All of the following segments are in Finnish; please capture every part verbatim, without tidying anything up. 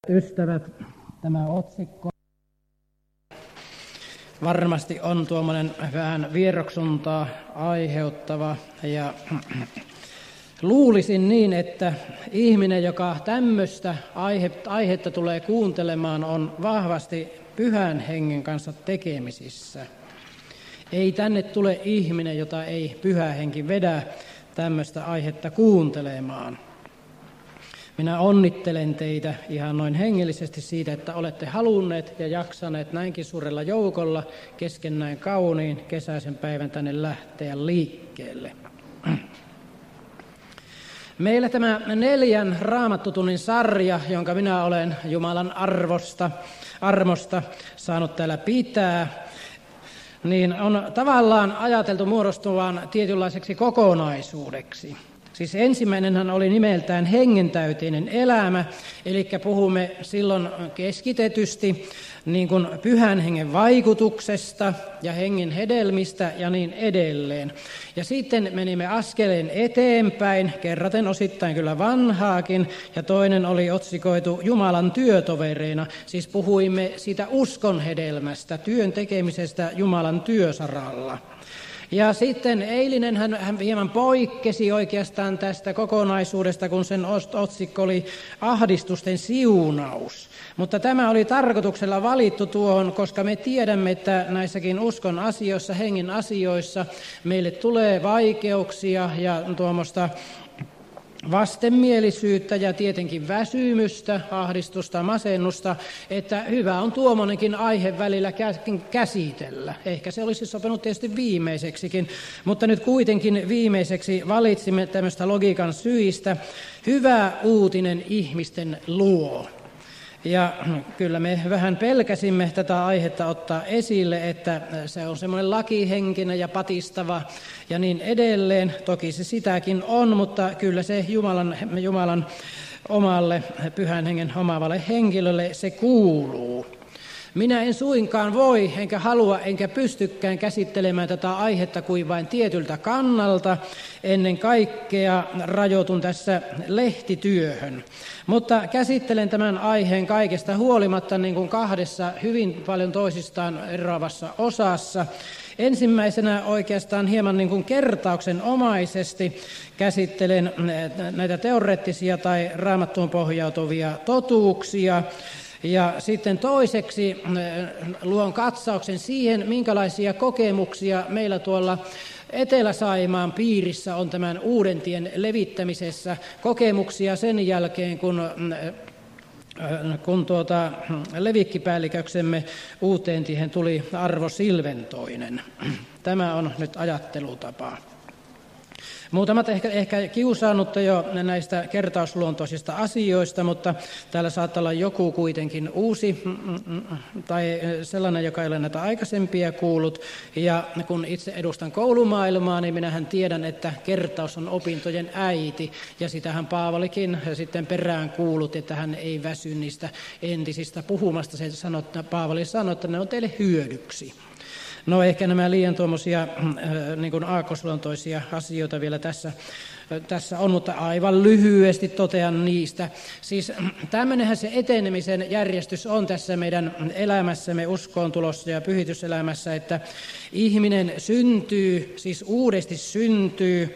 Ystävät, tämä otsikko varmasti on tuommoinen vähän vieroksuntaa aiheuttava ja luulisin niin, että ihminen, joka tämmöistä aihetta tulee kuuntelemaan, on vahvasti Pyhän Hengen kanssa tekemisissä. Ei tänne tule ihminen, jota ei Pyhä Henki vedä tämmöistä aihetta kuuntelemaan. Minä onnittelen teitä ihan noin hengellisesti siitä, että olette halunneet ja jaksaneet näinkin suurella joukolla kesken näin kauniin kesäisen päivän tänne lähteä liikkeelle. Meillä tämä neljän raamattutunnin sarja, jonka minä olen Jumalan arvosta, armosta saanut täällä pitää, niin on tavallaan ajateltu muodostuvan tietynlaiseksi kokonaisuudeksi. Siis ensimmäinenhän oli nimeltään hengentäyteinen elämä, eli puhumme silloin keskitetysti niin kuin Pyhän Hengen vaikutuksesta ja hengen hedelmistä ja niin edelleen. Ja sitten menimme askeleen eteenpäin, kerraten osittain kyllä vanhaakin, ja toinen oli otsikoitu Jumalan työtovereina, siis puhuimme siitä uskon hedelmästä, työn tekemisestä Jumalan työsaralla. Ja sitten eilinen hän, hän hieman poikkesi oikeastaan tästä kokonaisuudesta, kun sen otsikko oli ahdistusten siunaus. Mutta tämä oli tarkoituksella valittu tuohon, koska me tiedämme, että näissäkin uskon asioissa, hengen asioissa meille tulee vaikeuksia ja tuommoista vastenmielisyyttä ja tietenkin väsymystä, ahdistusta, masennusta, että hyvä on tuommoinenkin aihe välillä käsitellä. Ehkä se olisi sopinut tietysti viimeiseksikin, mutta nyt kuitenkin viimeiseksi valitsimme tämmöistä logiikan syistä. Hyvä uutinen ihmisten luo. Ja kyllä me vähän pelkäsimme tätä aihetta ottaa esille, että se on semmoinen lakihenkinen ja patistava ja niin edelleen. Toki se sitäkin on, mutta kyllä se Jumalan, Jumalan omalle Pyhän Hengen omaavalle henkilölle se kuuluu. Minä en suinkaan voi, enkä halua, enkä pystykään käsittelemään tätä aihetta kuin vain tietyltä kannalta. Ennen kaikkea rajoitun tässä lehtityöhön. Mutta käsittelen tämän aiheen kaikesta huolimatta niin kuin kahdessa hyvin paljon toisistaan eroavassa osassa. Ensimmäisenä oikeastaan hieman niin kuin kertauksenomaisesti käsittelen näitä teoreettisia tai raamattuun pohjautuvia totuuksia. Ja sitten toiseksi luon katsauksen siihen, minkälaisia kokemuksia meillä tuolla Etelä-Saimaan piirissä on tämän uuden tien levittämisessä, kokemuksia sen jälkeen, kun, kun tuota, levikkipäälliköksemme uuteen tiehen tuli Arvo Silventoinen. Tämä on nyt ajattelutapa. Muutamat ehkä, ehkä kiusaannutta jo näistä kertausluontoisista asioista, mutta täällä saattaa olla joku kuitenkin uusi tai sellainen, joka ei ole näitä aikaisempia kuullut. Ja kun itse edustan koulumaailmaa, niin minähän tiedän, että kertaus on opintojen äiti. Ja sitähän Paavalikin sitten perään kuulut, että hän ei väsy niistä entisistä puhumasta. Se sanoo, Paavali sanoi, että ne on teille hyödyksi. No ehkä nämä liian tuommoisia niin kuin aakkosluontoisia asioita vielä tässä, tässä on, mutta aivan lyhyesti totean niistä. Siis tämmöinenhän se etenemisen järjestys on tässä meidän elämässämme, uskoon tulossa ja pyhityselämässä, että ihminen syntyy, siis uudesti syntyy,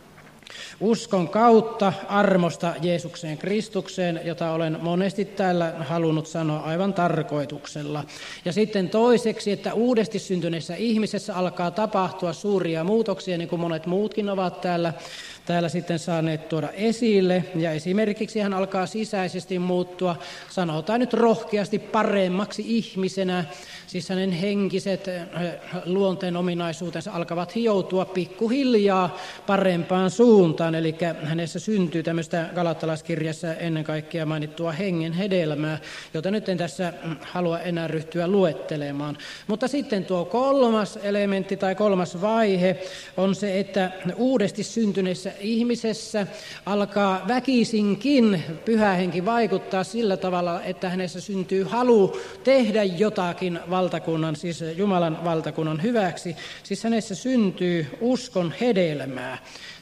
uskon kautta armosta Jeesukseen Kristukseen, jota olen monesti täällä halunnut sanoa aivan tarkoituksella. Ja sitten toiseksi, että uudesti syntyneessä ihmisessä alkaa tapahtua suuria muutoksia, niin kuin monet muutkin ovat täällä, täällä sitten saaneet tuoda esille. Ja esimerkiksi hän alkaa sisäisesti muuttua, sanotaan nyt rohkeasti, paremmaksi ihmisenä. Siis hänen henkiset luonteen ominaisuutensa alkavat hioutua pikkuhiljaa parempaan suuntaan. Eli hänessä syntyy tämmöistä galattalaiskirjassa ennen kaikkea mainittua hengen hedelmää, jota nyt en tässä halua enää ryhtyä luettelemaan. Mutta sitten tuo kolmas elementti tai kolmas vaihe on se, että uudesti syntyneessä ihmisessä alkaa väkisinkin Pyhä Henki vaikuttaa sillä tavalla, että hänessä syntyy halu tehdä jotakin valtakunnan, siis Jumalan valtakunnan hyväksi. Siis hänessä syntyy uskon hedelmää.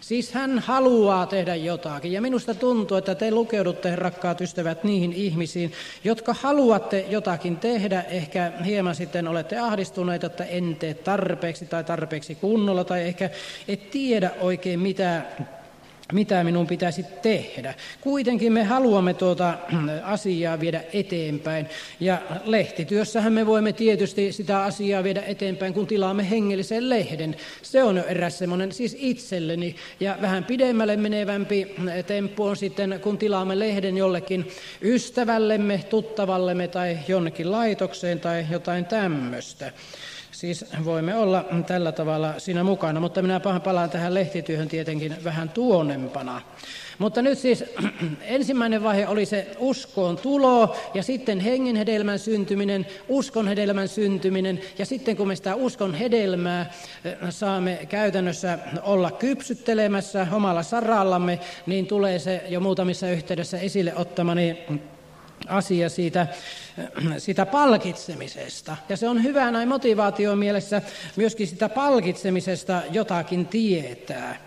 Siis hän haluaa tehdä jotakin. Ja minusta tuntuu, että te lukeudutte, rakkaat ystävät, niihin ihmisiin, jotka haluatte jotakin tehdä. Ehkä hieman sitten olette ahdistuneita, että en tee tarpeeksi tai tarpeeksi kunnolla, tai ehkä et tiedä oikein mitä... mitä minun pitäisi tehdä. Kuitenkin me haluamme tuota asiaa viedä eteenpäin, ja lehtityössähän me voimme tietysti sitä asiaa viedä eteenpäin, kun tilaamme hengellisen lehden. Se on jo eräs semmoinen siis itselleni, ja vähän pidemmälle menevämpi temppu on sitten, kun tilaamme lehden jollekin ystävällemme, tuttavallemme tai jonnekin laitokseen tai jotain tämmöistä. Siis voimme olla tällä tavalla siinä mukana, mutta minä palaan tähän lehtityöhön tietenkin vähän tuonempana. Mutta nyt siis ensimmäinen vaihe oli se uskoon tulo ja sitten hengen hedelmän syntyminen, uskon hedelmän syntyminen ja sitten kun me sitä uskon hedelmää saamme käytännössä olla kypsyttelemässä omalla sarallamme, niin tulee se jo muutamissa yhteydessä esille ottamani asia siitä, siitä palkitsemisesta. Ja se on hyvä näin motivaation mielessä myöskin sitä palkitsemisesta jotakin tietää.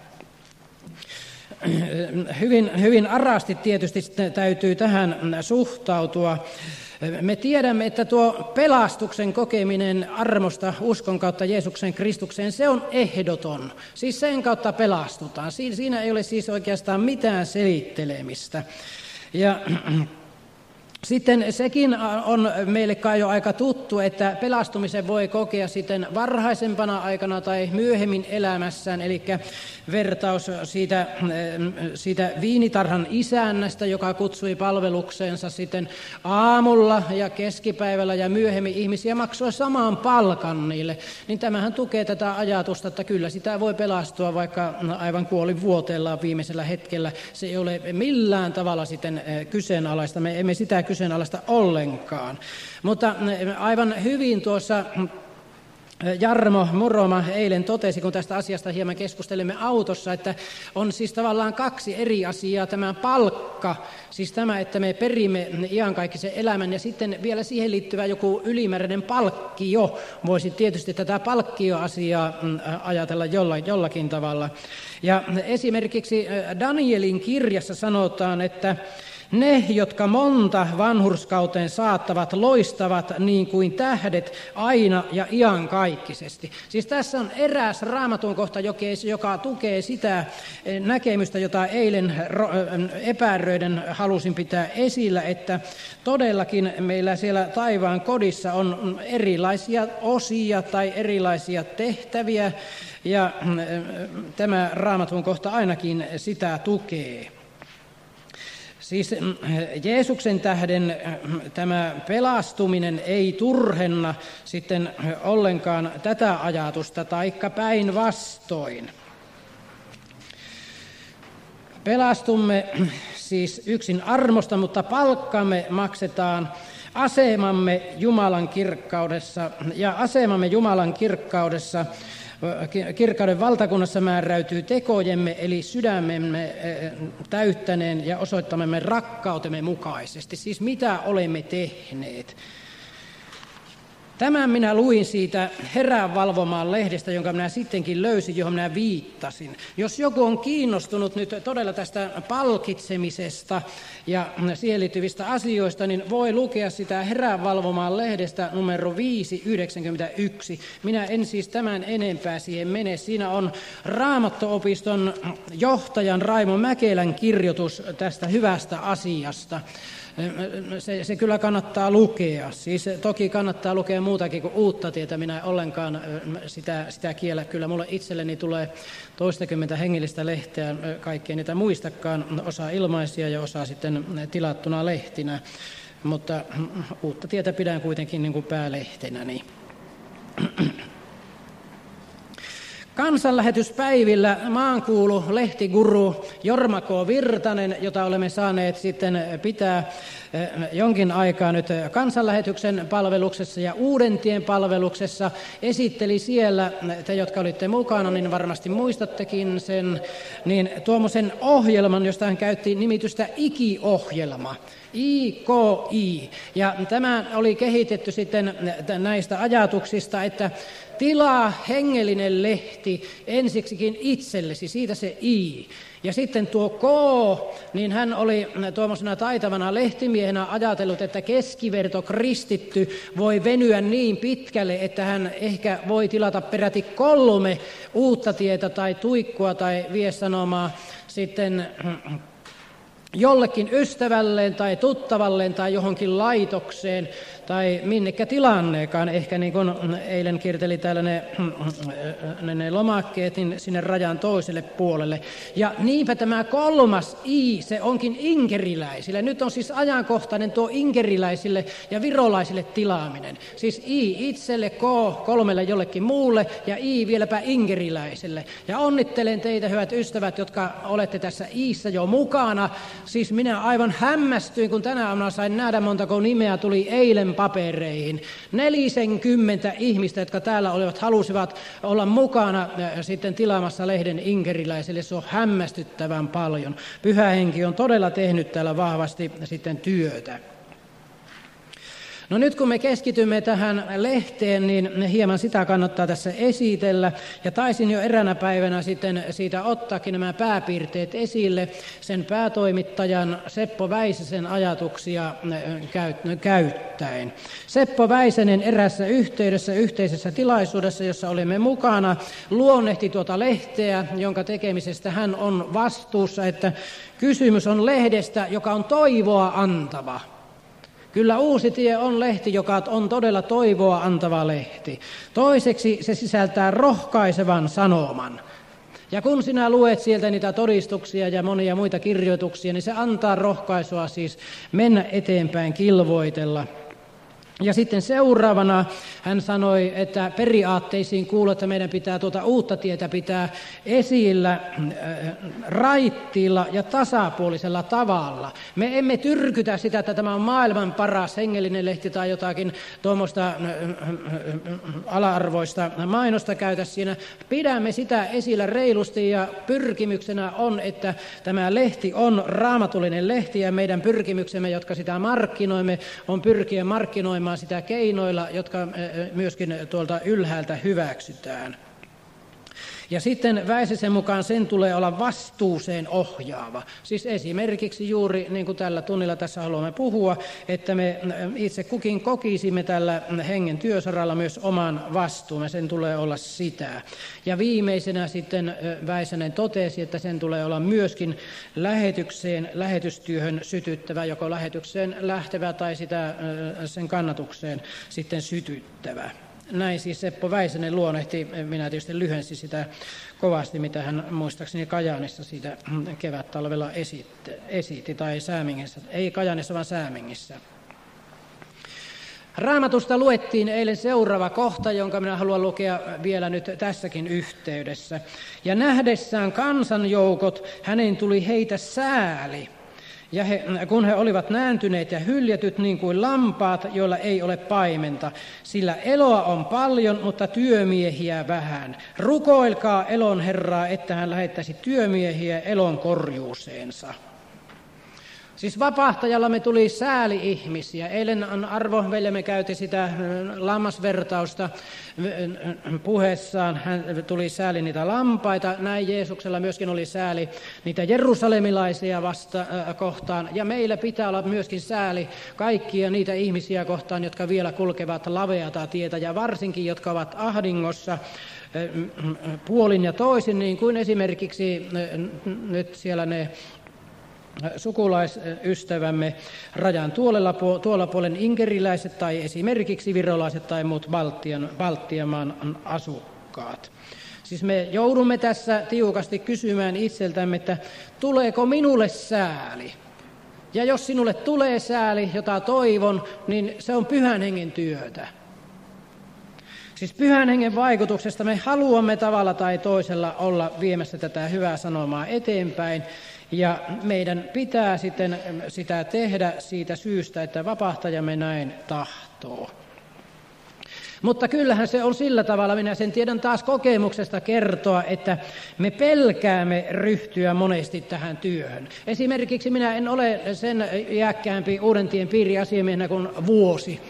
Hyvin, hyvin arasti tietysti täytyy tähän suhtautua. Me tiedämme, että tuo pelastuksen kokeminen armosta uskon kautta Jeesuksen Kristukseen, se on ehdoton. Siis sen kautta pelastutaan. Siinä ei ole siis oikeastaan mitään selittelemistä. Ja sitten sekin on meille kai jo aika tuttu, että pelastumisen voi kokea sitten varhaisempana aikana tai myöhemmin elämässään, eli vertaus siitä, siitä viinitarhan isännästä, joka kutsui palvelukseensa sitten aamulla ja keskipäivällä ja myöhemmin ihmisiä maksoi samaan palkan niille, niin tämähän tukee tätä ajatusta, että kyllä sitä voi pelastua vaikka aivan kuolinvuoteellaan viimeisellä hetkellä. Se ei ole millään tavalla sitten kyseenalaista, me emme sitä kyseenalaista ollenkaan. Mutta aivan hyvin tuossa Jarmo Muroma eilen totesi, kun tästä asiasta hieman keskustelimme autossa, että on siis tavallaan kaksi eri asiaa, tämä palkka, siis tämä, että me perimme iankaikkisen elämän, ja sitten vielä siihen liittyvä joku ylimääräinen palkkio. Voisi tietysti tätä palkkioasiaa ajatella jollakin tavalla. Ja esimerkiksi Danielin kirjassa sanotaan, että ne, jotka monta vanhurskauteen saattavat, loistavat niin kuin tähdet aina ja iankaikkisesti. Siis tässä on eräs raamatun kohta, joka tukee sitä näkemystä, jota eilen epäröiden halusin pitää esillä, että todellakin meillä siellä taivaan kodissa on erilaisia osia tai erilaisia tehtäviä, ja tämä raamatun kohta ainakin sitä tukee. Siis Jeesuksen tähden tämä pelastuminen ei turhenna sitten ollenkaan tätä ajatusta, taikka päinvastoin. Pelastumme siis yksin armosta, mutta palkkamme maksetaan asemamme Jumalan kirkkaudessa, ja asemamme Jumalan kirkkaudessa kirkkauden valtakunnassa määräytyy tekojemme, eli sydämemme täyttäneen ja osoittamemme rakkautemme mukaisesti. Siis mitä olemme tehneet. Tämän minä luin siitä Herää valvomaan lehdestä, jonka minä sittenkin löysin, johon minä viittasin. Jos joku on kiinnostunut nyt todella tästä palkitsemisesta ja siihen liittyvistä asioista, niin voi lukea sitä Herää valvomaan lehdestä numero viisi yhdeksänkymmentäyksi. Minä en siis tämän enempää siihen mene. Siinä on Raamatto-opiston johtajan Raimo Mäkelän kirjoitus tästä hyvästä asiasta. Se, se kyllä kannattaa lukea. Siis toki kannattaa lukea muutakin kuin uutta tietä. Minä en ollenkaan sitä, sitä kiellä. Kyllä mulle itselleni tulee toistakymmentä hengellistä lehteä, kaikkea niitä muistakaan, osa ilmaisia ja osa sitten tilattuna lehtinä. Mutta uutta tietä pidän kuitenkin niin kuin päälehtenä. Niin. Kansanlähetyspäivillä maankuulu lehtiguru Jorma K. Virtanen, jota olemme saaneet sitten pitää jonkin aikaa nyt kansanlähetyksen palveluksessa ja Uudentien palveluksessa, esitteli siellä, te jotka olitte mukana, niin varmasti muistattekin sen, niin tuommoisen ohjelman, josta hän käytti nimitystä Iki-ohjelma. I K I. Ja tämä oli kehitetty sitten näistä ajatuksista, että tilaa hengellinen lehti lehti ensiksikin itsellesi, siitä se I. Ja sitten tuo K, niin hän oli tuommoisena taitavana lehtimiehenä ajatellut, että keskiverto kristitty voi venyä niin pitkälle, että hän ehkä voi tilata peräti kolme uutta tietä tai tuikkua tai vie sanomaa sitten jollekin ystävälleen tai tuttavalleen tai johonkin laitokseen tai minnekä tilanneekaan. Ehkä niin kuin eilen kierteli täällä ne, ne, ne lomakkeet niin sinne rajan toiselle puolelle. Ja niinpä tämä kolmas I, se onkin inkeriläisille. Nyt on siis ajankohtainen tuo inkeriläisille ja virolaisille tilaaminen. Siis I itselle, K kolmelle jollekin muulle ja I vieläpä inkeriläiselle. Ja onnittelen teitä, hyvät ystävät, jotka olette tässä Iissä jo mukana. Siis minä aivan hämmästyin, kun tänä aamuna sain nähdä, montako nimeä tuli eilen papereihin. Nelisenkymmentä ihmistä, jotka täällä olivat, halusivat olla mukana sitten tilaamassa lehden inkeriläisille. Se on hämmästyttävän paljon. Pyhä Henki on todella tehnyt täällä vahvasti sitten työtä. No nyt kun me keskitymme tähän lehteen, niin hieman sitä kannattaa tässä esitellä. Ja taisin jo eräänä päivänä sitten siitä ottaakin nämä pääpiirteet esille sen päätoimittajan Seppo Väisäsen ajatuksia käyttäen. Seppo Väisänen erässä yhteydessä, yhteisessä tilaisuudessa, jossa olimme mukana, luonnehti tuota lehteä, jonka tekemisestä hän on vastuussa, että kysymys on lehdestä, joka on toivoa antava. Kyllä Uusi Tie on lehti, joka on todella toivoa antava lehti. Toiseksi se sisältää rohkaisevan sanoman. Ja kun sinä luet sieltä niitä todistuksia ja monia muita kirjoituksia, niin se antaa rohkaisua siis mennä eteenpäin, kilvoitella. Ja sitten seuraavana hän sanoi, että periaatteisiin kuuluu, että meidän pitää tuota uutta tietä pitää esillä raittiilla ja tasapuolisella tavalla. Me emme tyrkytä sitä, että tämä on maailman paras hengellinen lehti tai jotakin tuommoista ala-arvoista mainosta käytä siinä. Pidämme sitä esillä reilusti ja pyrkimyksenä on, että tämä lehti on raamatullinen lehti ja meidän pyrkimyksemme, jotka sitä markkinoimme, on pyrkiä markkinoimaan sitä keinoilla, jotka myöskin tuolta ylhäältä hyväksytään. Ja sitten Väisäsen mukaan sen tulee olla vastuuseen ohjaava. Siis esimerkiksi juuri niin kuin tällä tunnilla tässä haluamme puhua, että me itse kukin kokisimme tällä hengen työsaralla myös oman vastuumme. Sen tulee olla sitä. Ja viimeisenä sitten Väisänen totesi, että sen tulee olla myöskin lähetykseen, lähetystyöhön sytyttävä, joko lähetykseen lähtevä tai sitä, sen kannatukseen sitten sytyttävä. Näin siis Seppo Väisänen luonnehti, minä tietysti lyhensin sitä kovasti, mitä hän muistaakseni Kajaanissa siitä kevät-talvella esitti, esitti tai Säämingissä, ei Kajaanissa vaan Säämingissä. Raamatusta luettiin eilen seuraava kohta, jonka minä haluan lukea vielä nyt tässäkin yhteydessä. Ja nähdessään kansanjoukot, hänen tuli heitä sääli. Ja he, kun he olivat nääntyneet ja hyljetyt niin kuin lampaat, joilla ei ole paimenta, sillä eloa on paljon, mutta työmiehiä vähän. Rukoilkaa elon Herraa, että hän lähettäisi työmiehiä elon korjuuseensa. Siis vapahtajalla me tuli sääli-ihmisiä. Eilen Arvo veljemme käytti sitä lammasvertausta puheessaan. Hän tuli sääli niitä lampaita. Näin Jeesuksella myöskin oli sääli niitä jerusalemilaisia vasta kohtaan. Ja meillä pitää olla myöskin sääli kaikkia niitä ihmisiä kohtaan, jotka vielä kulkevat laveata tietä. Ja varsinkin, jotka ovat ahdingossa puolin ja toisin, niin kuin esimerkiksi nyt siellä ne sukulaisystävämme rajan tuolla, tuolla puolen inkeriläiset tai esimerkiksi virolaiset tai muut Baltian, Baltian maan asukkaat. Siis me joudumme tässä tiukasti kysymään itseltämme, että tuleeko minulle sääli? Ja jos sinulle tulee sääli, jota toivon, niin se on Pyhän Hengen työtä. Siis Pyhän Hengen vaikutuksesta me haluamme tavalla tai toisella olla viemässä tätä hyvää sanomaa eteenpäin. Ja meidän pitää sitten sitä tehdä siitä syystä, että vapahtajamme näin tahtoo. Mutta kyllähän se on sillä tavalla, minä sen tiedän taas kokemuksesta kertoa, että me pelkäämme ryhtyä monesti tähän työhön. Esimerkiksi minä en ole sen iäkkäämpi Uudentien piiriasiamiehenä kuin vuosi.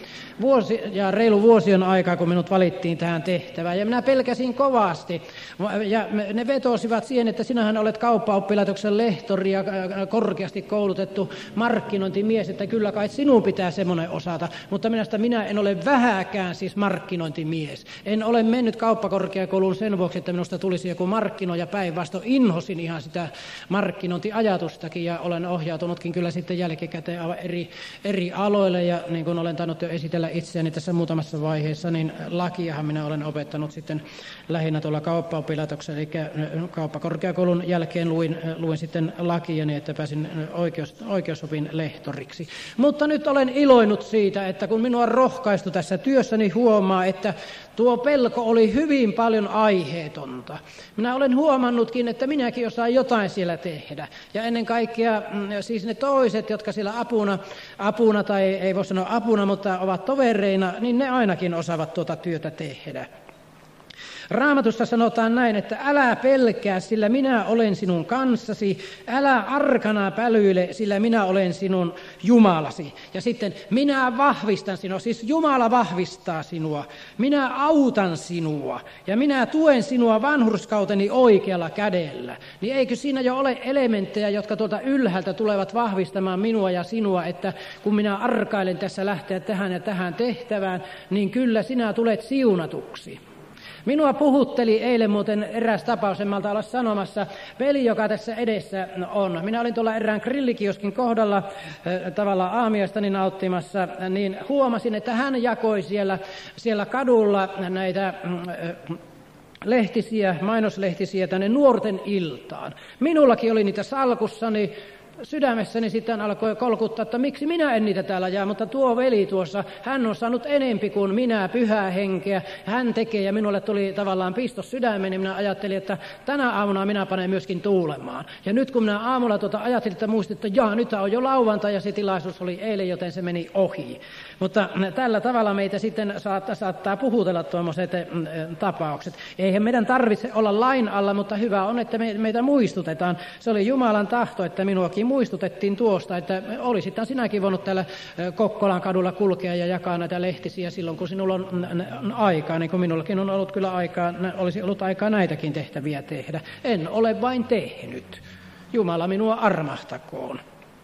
Vuosi ja reilu vuosi on aikaa, kun minut valittiin tähän tehtävään, ja minä pelkäsin kovasti. Ja ne vetosivat siihen, että sinähän olet kauppaoppilaitoksen lehtori ja korkeasti koulutettu markkinointimies, että kyllä kai sinun pitää semmoinen osata. Mutta minusta minä en ole vähäkään siis markkinointimies. En ole mennyt kauppakorkeakouluun sen vuoksi, että minusta tulisi joku markkinoija, päinvastoin inhosin ihan sitä markkinointiajatustakin ja olen ohjautunutkin kyllä sitten jälkikäteen aivan eri, eri aloille ja niin kuin olen tainnut jo esitellä itseäni tässä muutamassa vaiheessa, niin lakiahan minä olen opettanut sitten lähinnä tuolla kauppaoppilaitoksella, eli kauppakorkeakoulun jälkeen luin, luin sitten lakia niin, että pääsin oikeus, oikeusopin lehtoriksi. Mutta nyt olen iloinut siitä, että kun minua on rohkaistu tässä työssä, niin huomaa, että tuo pelko oli hyvin paljon aiheetonta. Minä olen huomannutkin, että minäkin osaan jotain siellä tehdä. Ja ennen kaikkea siis ne toiset, jotka siellä apuna, apuna tai ei voi sanoa apuna, mutta ovat tovereina, niin ne ainakin osaavat tuota työtä tehdä. Raamatussa sanotaan näin, että älä pelkää, sillä minä olen sinun kanssasi. Älä arkana pälyile, sillä minä olen sinun Jumalasi. Ja sitten minä vahvistan sinua, siis Jumala vahvistaa sinua. Minä autan sinua ja minä tuen sinua vanhurskauteni oikealla kädellä. Niin eikö siinä jo ole elementtejä, jotka tuolta ylhäältä tulevat vahvistamaan minua ja sinua, että kun minä arkailen tässä lähteä tähän ja tähän tehtävään, niin kyllä sinä tulet siunatuksi. Minua puhutteli eilen muuten eräs tapaus, en malta olla sanomassa, veli, joka tässä edessä on. Minä olin tuolla erään grillikioskin kohdalla äh, tavallaan aamiaistani nauttimassa, niin huomasin, että hän jakoi siellä, siellä kadulla näitä äh, lehtisiä, mainoslehtisiä tänne nuorten iltaan. Minullakin oli niitä salkussani. Sydämessäni sitten alkoi kolkuttaa, että miksi minä en niitä täällä jää, mutta tuo veli tuossa, hän on saanut enempi kuin minä, pyhää henkeä, hän tekee ja minulle tuli tavallaan pistos sydämeen, niin minä ajattelin, että tänä aamuna minä panen myöskin tuulemaan. Ja nyt kun minä aamulla tuota ajattelin, että muistin, että jaa, nyt on jo lauantai ja se tilaisuus oli eilen, joten se meni ohi. Mutta tällä tavalla meitä sitten saattaa, saattaa puhutella tuommoiset tapaukset. Eihän meidän tarvitse olla lain alla, mutta hyvä on, että meitä muistutetaan. Se oli Jumalan tahto, että minuakin muistutettiin tuosta, että olisithan sinäkin voinut täällä Kokkolan kadulla kulkea ja jakaa näitä lehtisiä silloin, kun sinulla on aikaa, niin kuin minullakin on ollut kyllä aikaa, olisi ollut aikaa näitäkin tehtäviä tehdä. En ole vain tehnyt. Jumala minua armahtakoon.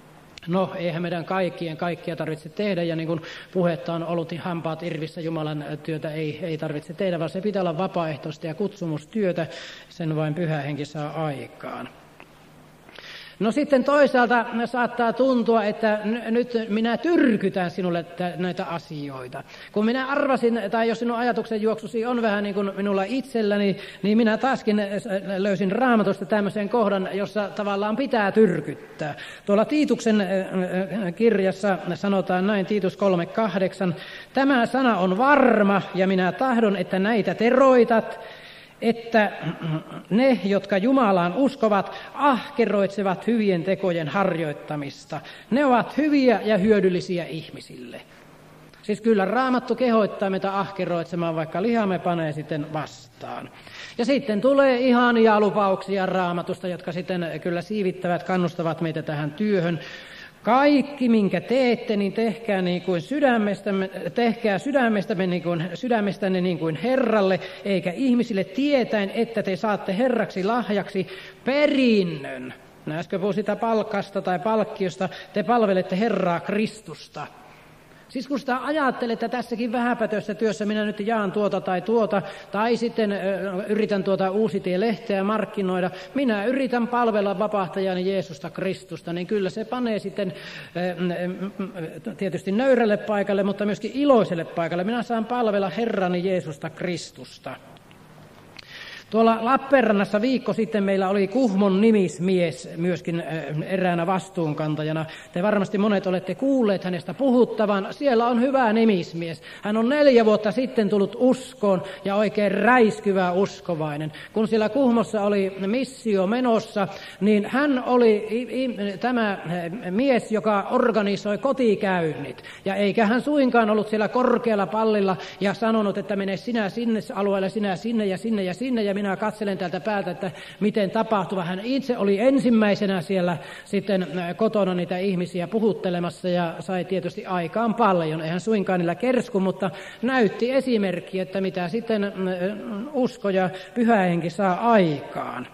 No, eihän meidän kaikkien kaikkia tarvitse tehdä, ja niin kuin puhetta on ollut, niin hampaat irvissä Jumalan työtä ei, ei tarvitse tehdä, vaan se pitää olla vapaaehtoista ja kutsumustyötä, sen vain Pyhä Henki saa aikaan. No sitten toisaalta saattaa tuntua, että nyt minä tyrkytän sinulle näitä asioita. Kun minä arvasin, tai jos sinun ajatuksen juoksusi on vähän niin kuin minulla itselläni, niin minä taaskin löysin Raamatusta tämmöisen kohdan, jossa tavallaan pitää tyrkyttää. Tuolla Tiituksen kirjassa sanotaan näin, Tiitus kolme kahdeksan, tämä sana on varma ja minä tahdon, että näitä teroitat, että ne, jotka Jumalaan uskovat, ahkeroitsevat hyvien tekojen harjoittamista. Ne ovat hyviä ja hyödyllisiä ihmisille. Siis kyllä Raamattu kehottaa meitä ahkeroitsemaan, vaikka lihamme panee sitten vastaan. Ja sitten tulee ihania lupauksia Raamatusta, jotka sitten kyllä siivittävät, kannustavat meitä tähän työhön. Kaikki, minkä teette, niin tehkää, niin kuin sydämestämme, tehkää sydämestämme niin kuin, sydämestänne niin kuin Herralle, eikä ihmisille tietäen, että te saatte Herraksi lahjaksi perinnön. Äsken puhuin sitä palkasta tai palkkiosta, te palvelette Herraa Kristusta. Siis kun sitä ajattelet, että tässäkin vähäpätöisessä työssä minä nyt jaan tuota tai tuota, tai sitten ö, yritän tuota Uusitie-lehteä markkinoida, minä yritän palvella vapahtajani Jeesusta Kristusta, niin kyllä se panee sitten ö, tietysti nöyrälle paikalle, mutta myöskin iloiselle paikalle. Minä saan palvella Herrani Jeesusta Kristusta. Tuolla Lappeenrannassa viikko sitten meillä oli Kuhmon nimismies myöskin eräänä vastuunkantajana. Te varmasti monet olette kuulleet hänestä puhuttavan. Siellä on hyvä nimismies. Hän on neljä vuotta sitten tullut uskoon ja oikein räiskyvä uskovainen. Kun siellä Kuhmossa oli missio menossa, niin hän oli tämä mies, joka organisoi kotikäynnit. Ja eikä hän suinkaan ollut siellä korkealla pallilla ja sanonut, että mene sinä sinne alueelle, sinä sinne ja sinne ja sinne ja minä katselen täältä päältä, että miten tapahtuva. Hän itse oli ensimmäisenä siellä sitten kotona niitä ihmisiä puhuttelemassa ja sai tietysti aikaan paljon. Eihän suinkaan niillä kersku, mutta näytti esimerkki, että mitä sitten usko ja pyhä henki saa aikaan.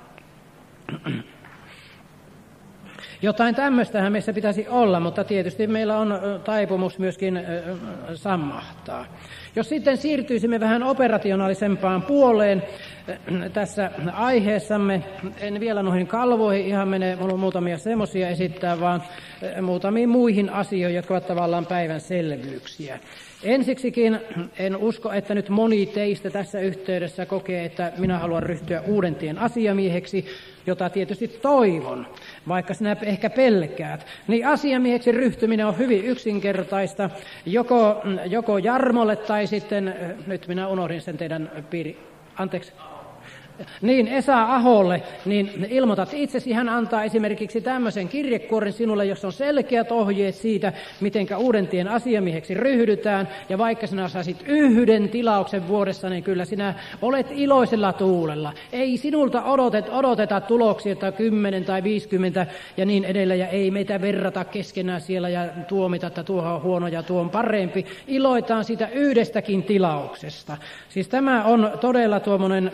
Jotain tämmöistähän meissä pitäisi olla, mutta tietysti meillä on taipumus myöskin sammahtaa. Jos sitten siirtyisimme vähän operationaalisempaan puoleen tässä aiheessamme, en vielä noihin kalvoihin ihan mene, minulla on muutamia semmoisia esittää, vaan muutamiin muihin asioihin, jotka ovat tavallaan päivänselvyyksiä. Ensiksikin en usko, että nyt moni teistä tässä yhteydessä kokee, että minä haluan ryhtyä uuden tien asiamieheksi, jota tietysti toivon, vaikka sinä ehkä pelkäät. Niin asiamieheksi ryhtyminen on hyvin yksinkertaista, joko, joko Jarmolle tai sitten, nyt minä unohdin sen teidän piiri, anteeksi. Niin, Esa Aholle, niin ilmoitat itsesi, hän antaa esimerkiksi tämmöisen kirjekuoren sinulle, jossa on selkeät ohjeet siitä, mitenkä uuden tien asiamieheksi ryhdytään, ja vaikka sinä saisit yhden tilauksen vuodessa, niin kyllä sinä olet iloisella tuulella. Ei sinulta odotet, odoteta tuloksia, että kymmenen tai viisikymmentä ja niin edelleen, ja ei meitä verrata keskenään siellä ja tuomita, että tuo on huono ja tuo on parempi. Iloitaan siitä yhdestäkin tilauksesta. Siis tämä on todella tuommoinen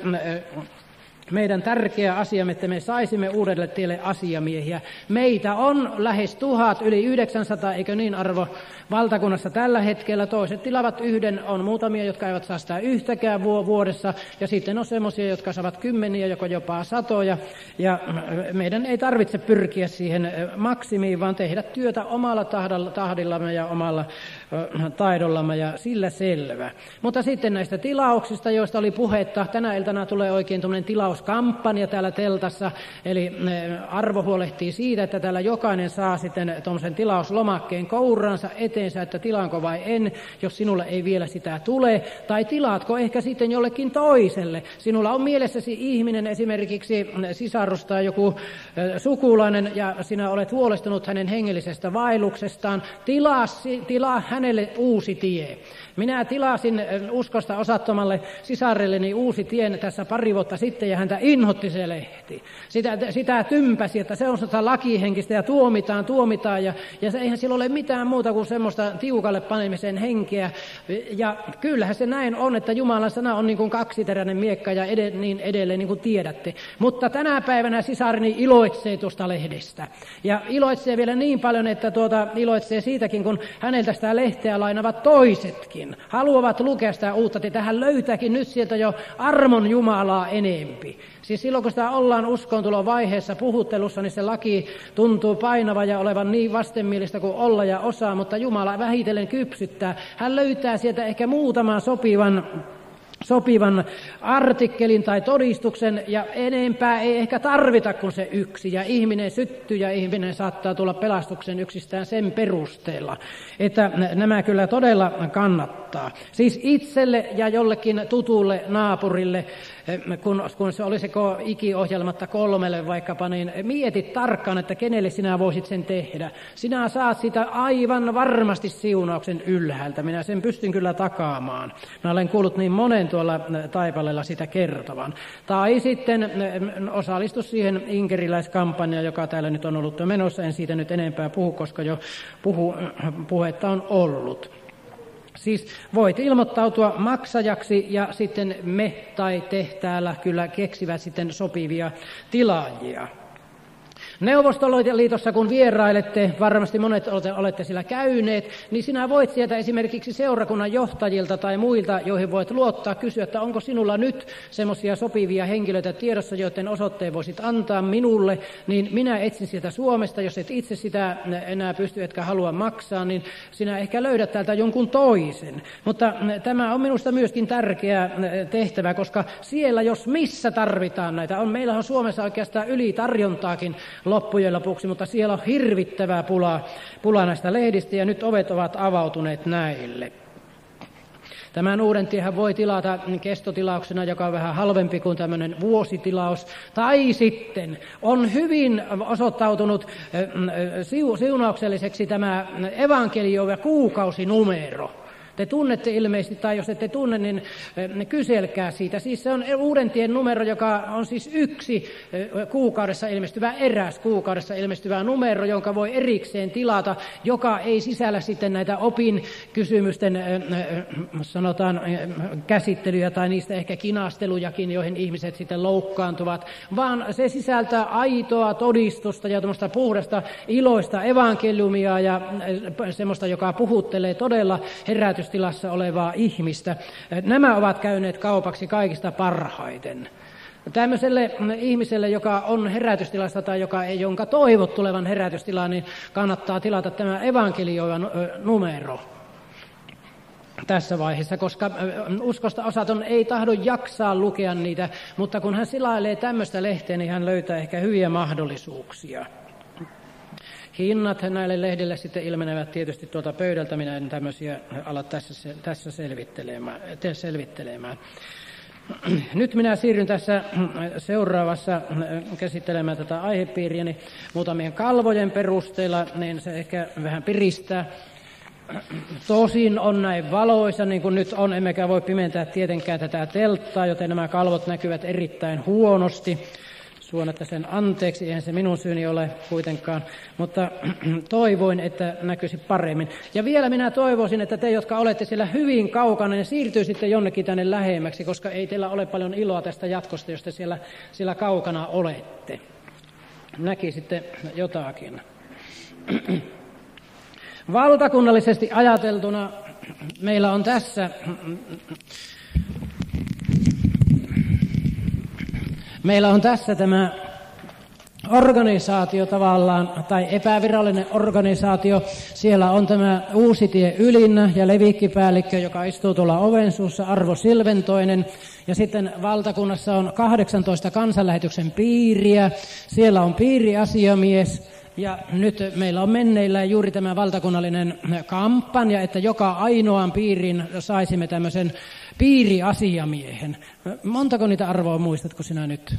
meidän tärkeä asia, että me saisimme uudelle tielle asiamiehiä. Meitä on lähes tuhat, yli yhdeksänsataa, eikö niin Arvo, valtakunnassa tällä hetkellä. Toiset tilavat yhden, on muutamia, jotka eivät saa sitä yhtäkään vuodessa, ja sitten on semmoisia, jotka saavat kymmeniä, joko jopa satoja. Ja meidän ei tarvitse pyrkiä siihen maksimiin, vaan tehdä työtä omalla tahdillamme ja omalla taidollamme, ja sillä selvä. Mutta sitten näistä tilauksista, joista oli puhetta, tänä iltana tulee oikein tuommoinen tilauskampanja täällä teltassa, eli Arvo huolehtii siitä, että täällä jokainen saa sitten tuommoisen tilauslomakkeen kouraansa eteensä, että tilaanko vai en, jos sinulle ei vielä sitä tule, tai tilaatko ehkä sitten jollekin toiselle. Sinulla on mielessäsi ihminen, esimerkiksi sisarus tai joku sukulainen, ja sinä olet huolestunut hänen hengellisestä vaelluksestaan, tilaa, tilaa hänelle uusi tie. Minä tilasin uskosta osattomalle sisarelleni uusi tien tässä pari vuotta sitten, ja häntä inhotti se lehti. Sitä, sitä tympäsi, että se on sitä lakihenkistä, ja tuomitaan, tuomitaan, ja, ja se, eihän sillä ole mitään muuta kuin semmoista tiukalle panemisen henkeä. Ja kyllähän se näin on, että Jumalan sana on niin kuin kaksiteräinen miekka, ja ed- niin edelleen, niin kuin tiedätte. Mutta tänä päivänä sisarini iloitsee tuosta lehdestä. Ja iloitsee vielä niin paljon, että tuota, iloitsee siitäkin, kun häneltä sitä lehteä lainavat toisetkin. Haluavat lukea sitä uutta, että hän löytääkin nyt sieltä jo armon Jumalaa enempi. Siis silloin, kun sitä ollaan uskontulon vaiheessa puhuttelussa, niin se laki tuntuu painava ja olevan niin vastenmielistä kuin olla ja osaa, mutta Jumala vähitellen kypsyttää. Hän löytää sieltä ehkä muutaman sopivan sopivan artikkelin tai todistuksen, ja enempää ei ehkä tarvita kuin se yksi, ja ihminen syttyy, ja ihminen saattaa tulla pelastuksen yksistään sen perusteella, että nämä kyllä todella kannattaa. Siis itselle ja jollekin tutulle naapurille, kun, kun se olisiko ikiohjelmatta kolmelle vaikkapa, niin mietit tarkkaan, että kenelle sinä voisit sen tehdä. Sinä saat sitä aivan varmasti siunauksen ylhäältä, minä sen pystyn kyllä takaamaan. Mä olen kuullut niin monen tuolla Taipaleella sitä kertovan. Tai sitten osallistu siihen inkeriläiskampanjaan, joka täällä nyt on ollut menossa. En siitä nyt enempää puhu, koska jo puhu, puhetta on ollut. Siis voit ilmoittautua maksajaksi, ja sitten me tai te täällä kyllä keksivät sitten sopivia tilaajia. Neuvostoliitossa kun vierailette, varmasti monet olette siellä käyneet, niin sinä voit sieltä esimerkiksi seurakunnan johtajilta tai muilta, joihin voit luottaa, kysyä, että onko sinulla nyt semmoisia sopivia henkilöitä tiedossa, joiden osoitteen voisit antaa minulle, niin minä etsin sieltä Suomesta. Jos et itse sitä enää pysty etkä halua maksaa, niin sinä ehkä löydät täältä jonkun toisen. Mutta tämä on minusta myöskin tärkeä tehtävä, koska siellä jos missä tarvitaan näitä, on, meillä on Suomessa oikeastaan ylitarjontaakin loppujen lopuksi, mutta siellä on hirvittävää pulaa, pulaa näistä lehdistä, ja nyt ovet ovat avautuneet näille. Tämän uuden tiehän voi tilata kestotilauksena, joka on vähän halvempi kuin tämmöinen vuositilaus. Tai sitten on hyvin osoittautunut siunaukselliseksi tämä evankelio- ja kuukausinumero. Te tunnette ilmeisesti, tai jos ette tunne, niin kyselkää siitä. Siis se on Uudentien numero, joka on siis yksi kuukaudessa ilmestyvä, eräs kuukaudessa ilmestyvä numero, jonka voi erikseen tilata, joka ei sisällä sitten näitä opin kysymysten, sanotaan, käsittelyjä tai niistä ehkä kinastelujakin, joihin ihmiset sitten loukkaantuvat, vaan se sisältää aitoa todistusta ja tämmöistä puhdasta iloista evankeliumia ja semmoista, joka puhuttelee todella herätystilassa olevaa ihmistä. Nämä ovat käyneet kaupaksi kaikista parhaiten. Tämmöiselle ihmiselle, joka on herätystilassa tai joka ei, jonka toivot tulevan herätystilaan, niin kannattaa tilata tämä evankelioiva numero tässä vaiheessa, koska uskosta osaton ei tahdo jaksaa lukea niitä, mutta kun hän silailee tämmöistä lehteä, niin hän löytää ehkä hyviä mahdollisuuksia. Hinnat näille lehdille sitten ilmenevät tietysti tuolta pöydältä, minä en tämmöisiä ala tässä, tässä selvittelemään, selvittelemään. Nyt minä siirryn tässä seuraavassa käsittelemään tätä aihepiiriä, niin muutamien kalvojen perusteella, niin se ehkä vähän piristää. Tosin on näin valoisa, niin kuin nyt on, emmekä voi pimentää tietenkään tätä telttaa, joten nämä kalvot näkyvät erittäin huonosti. Suonette sen anteeksi, eihän se minun syyni ole kuitenkaan, mutta toivoin, että näkyisi paremmin. Ja vielä minä toivoisin, että te, jotka olette siellä hyvin kaukana, niin siirtyisitte jonnekin tänne lähemmäksi, koska ei teillä ole paljon iloa tästä jatkosta, jos te siellä, siellä kaukana olette. Näkisitte jotakin. Valtakunnallisesti ajateltuna meillä on tässä... Meillä on tässä tämä organisaatio tavallaan, tai epävirallinen organisaatio. Siellä on tämä Uusitie Ylinnä ja leviikkipäällikkö, joka istuu tuolla ovensuussa, Arvo Silventoinen. Ja sitten valtakunnassa on kahdeksantoista kansanlähetyksen piiriä. Siellä on piiriasiamies. Ja nyt meillä on menneillään juuri tämä valtakunnallinen kampanja, että joka ainoan piirin saisimme tämmöisen piiriasiamiehen. Montako niitä arvoa muistatko sinä nyt?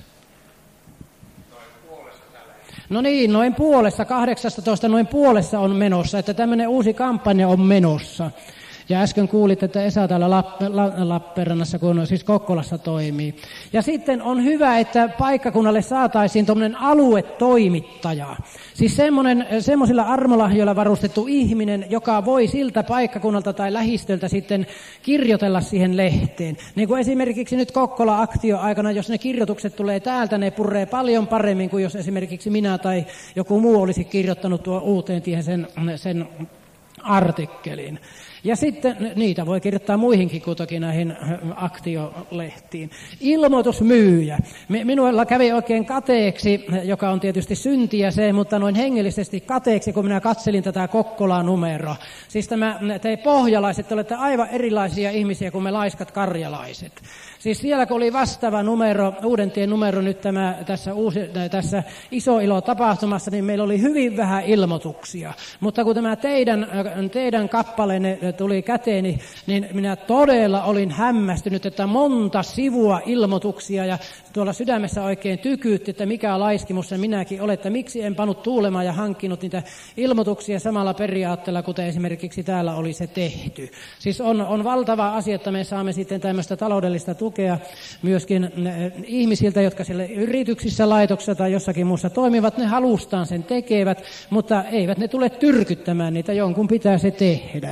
Noin puolessa tällä hetkellä. No niin, noin puolessa, kahdeksastatoista noin puolessa on menossa, että tämmöinen uusi kampanja on menossa. Ja äsken kuulit, että Esa täällä Lapp- La- Lappeenrannassa, kun siis Kokkolassa toimii. Ja sitten on hyvä, että paikkakunnalle saataisiin tuommoinen aluetoimittaja. Siis semmoinen, semmoisilla armolahjoilla varustettu ihminen, joka voi siltä paikkakunnalta tai lähistöltä sitten kirjoitella siihen lehteen. Niin kuin esimerkiksi nyt Kokkola-aktio-aikana, jos ne kirjoitukset tulee täältä, ne purree paljon paremmin kuin jos esimerkiksi minä tai joku muu olisi kirjoittanut tuo uuteen tiehen sen, sen artikkelin. Ja sitten niitä voi kirjoittaa muihinkin kuin toki näihin aktiolehtiin. Ilmoitusmyyjä. Minulla kävi oikein kateeksi, joka on tietysti syntiä se, mutta noin hengellisesti kateeksi, kun minä katselin tätä Kokkola-numeroa. Siis tämä, te pohjalaiset olette aivan erilaisia ihmisiä kuin me laiskat karjalaiset. Siis siellä kun oli vastaava numero, Uudentien numero nyt tämä, tässä, uusi, tässä Iso Ilo-tapahtumassa, niin meillä oli hyvin vähän ilmoituksia. Mutta kun tämä teidän, teidän kappaleenne tuli käteeni, niin minä todella olin hämmästynyt, että monta sivua ilmoituksia ja tuolla sydämessä oikein tykyytti, että mikä laiskimus ja minäkin olen, että miksi en pannut tuulemaan ja hankkinut niitä ilmoituksia samalla periaatteella, kuten esimerkiksi täällä oli se tehty. Siis on, on valtava asia, että me saamme sitten tämmöistä taloudellista tukea myöskin ihmisiltä, jotka siellä yrityksissä, laitoksissa tai jossakin muussa toimivat, ne halustaan sen tekevät, mutta eivät ne tule tyrkyttämään niitä, jonkun pitää se tehdä.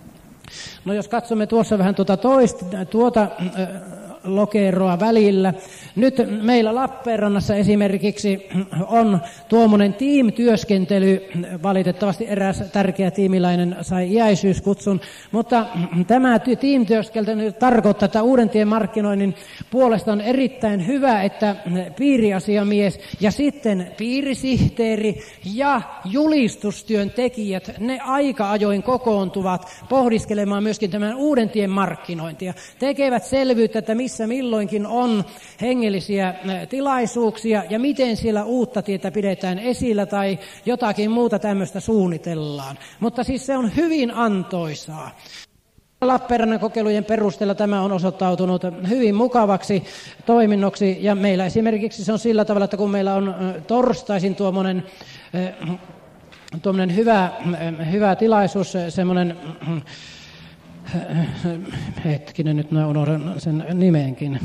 No jos katsomme tuossa vähän tuota toista, tuota äh, lokeroa välillä. Nyt meillä Lappeenrannassa esimerkiksi on tuommoinen tiimityöskentely, valitettavasti eräs tärkeä tiimiläinen sai iäisyyskutsun, mutta tämä tiimityöskentely tarkoittaa, että Uudentien markkinoinnin puolesta on erittäin hyvä, että piiriasiamies ja sitten piirisihteeri ja julistustyön tekijät, ne aika ajoin kokoontuvat pohdiskelemaan myöskin tämän Uudentien markkinointia. Tekevät selvyyttä, että missä milloinkin on hengellisiä tilaisuuksia ja miten siellä uutta tietä pidetään esillä tai jotakin muuta tämmöistä suunnitellaan. Mutta siis se on hyvin antoisaa. Lappeenrannan kokeilujen perusteella tämä on osoittautunut hyvin mukavaksi toiminnoksi ja meillä esimerkiksi se on sillä tavalla, että kun meillä on torstaisin tuommoinen tuommoinen hyvä, hyvä tilaisuus, semmoinen hetkinen, nyt mä unohdan sen nimenkin.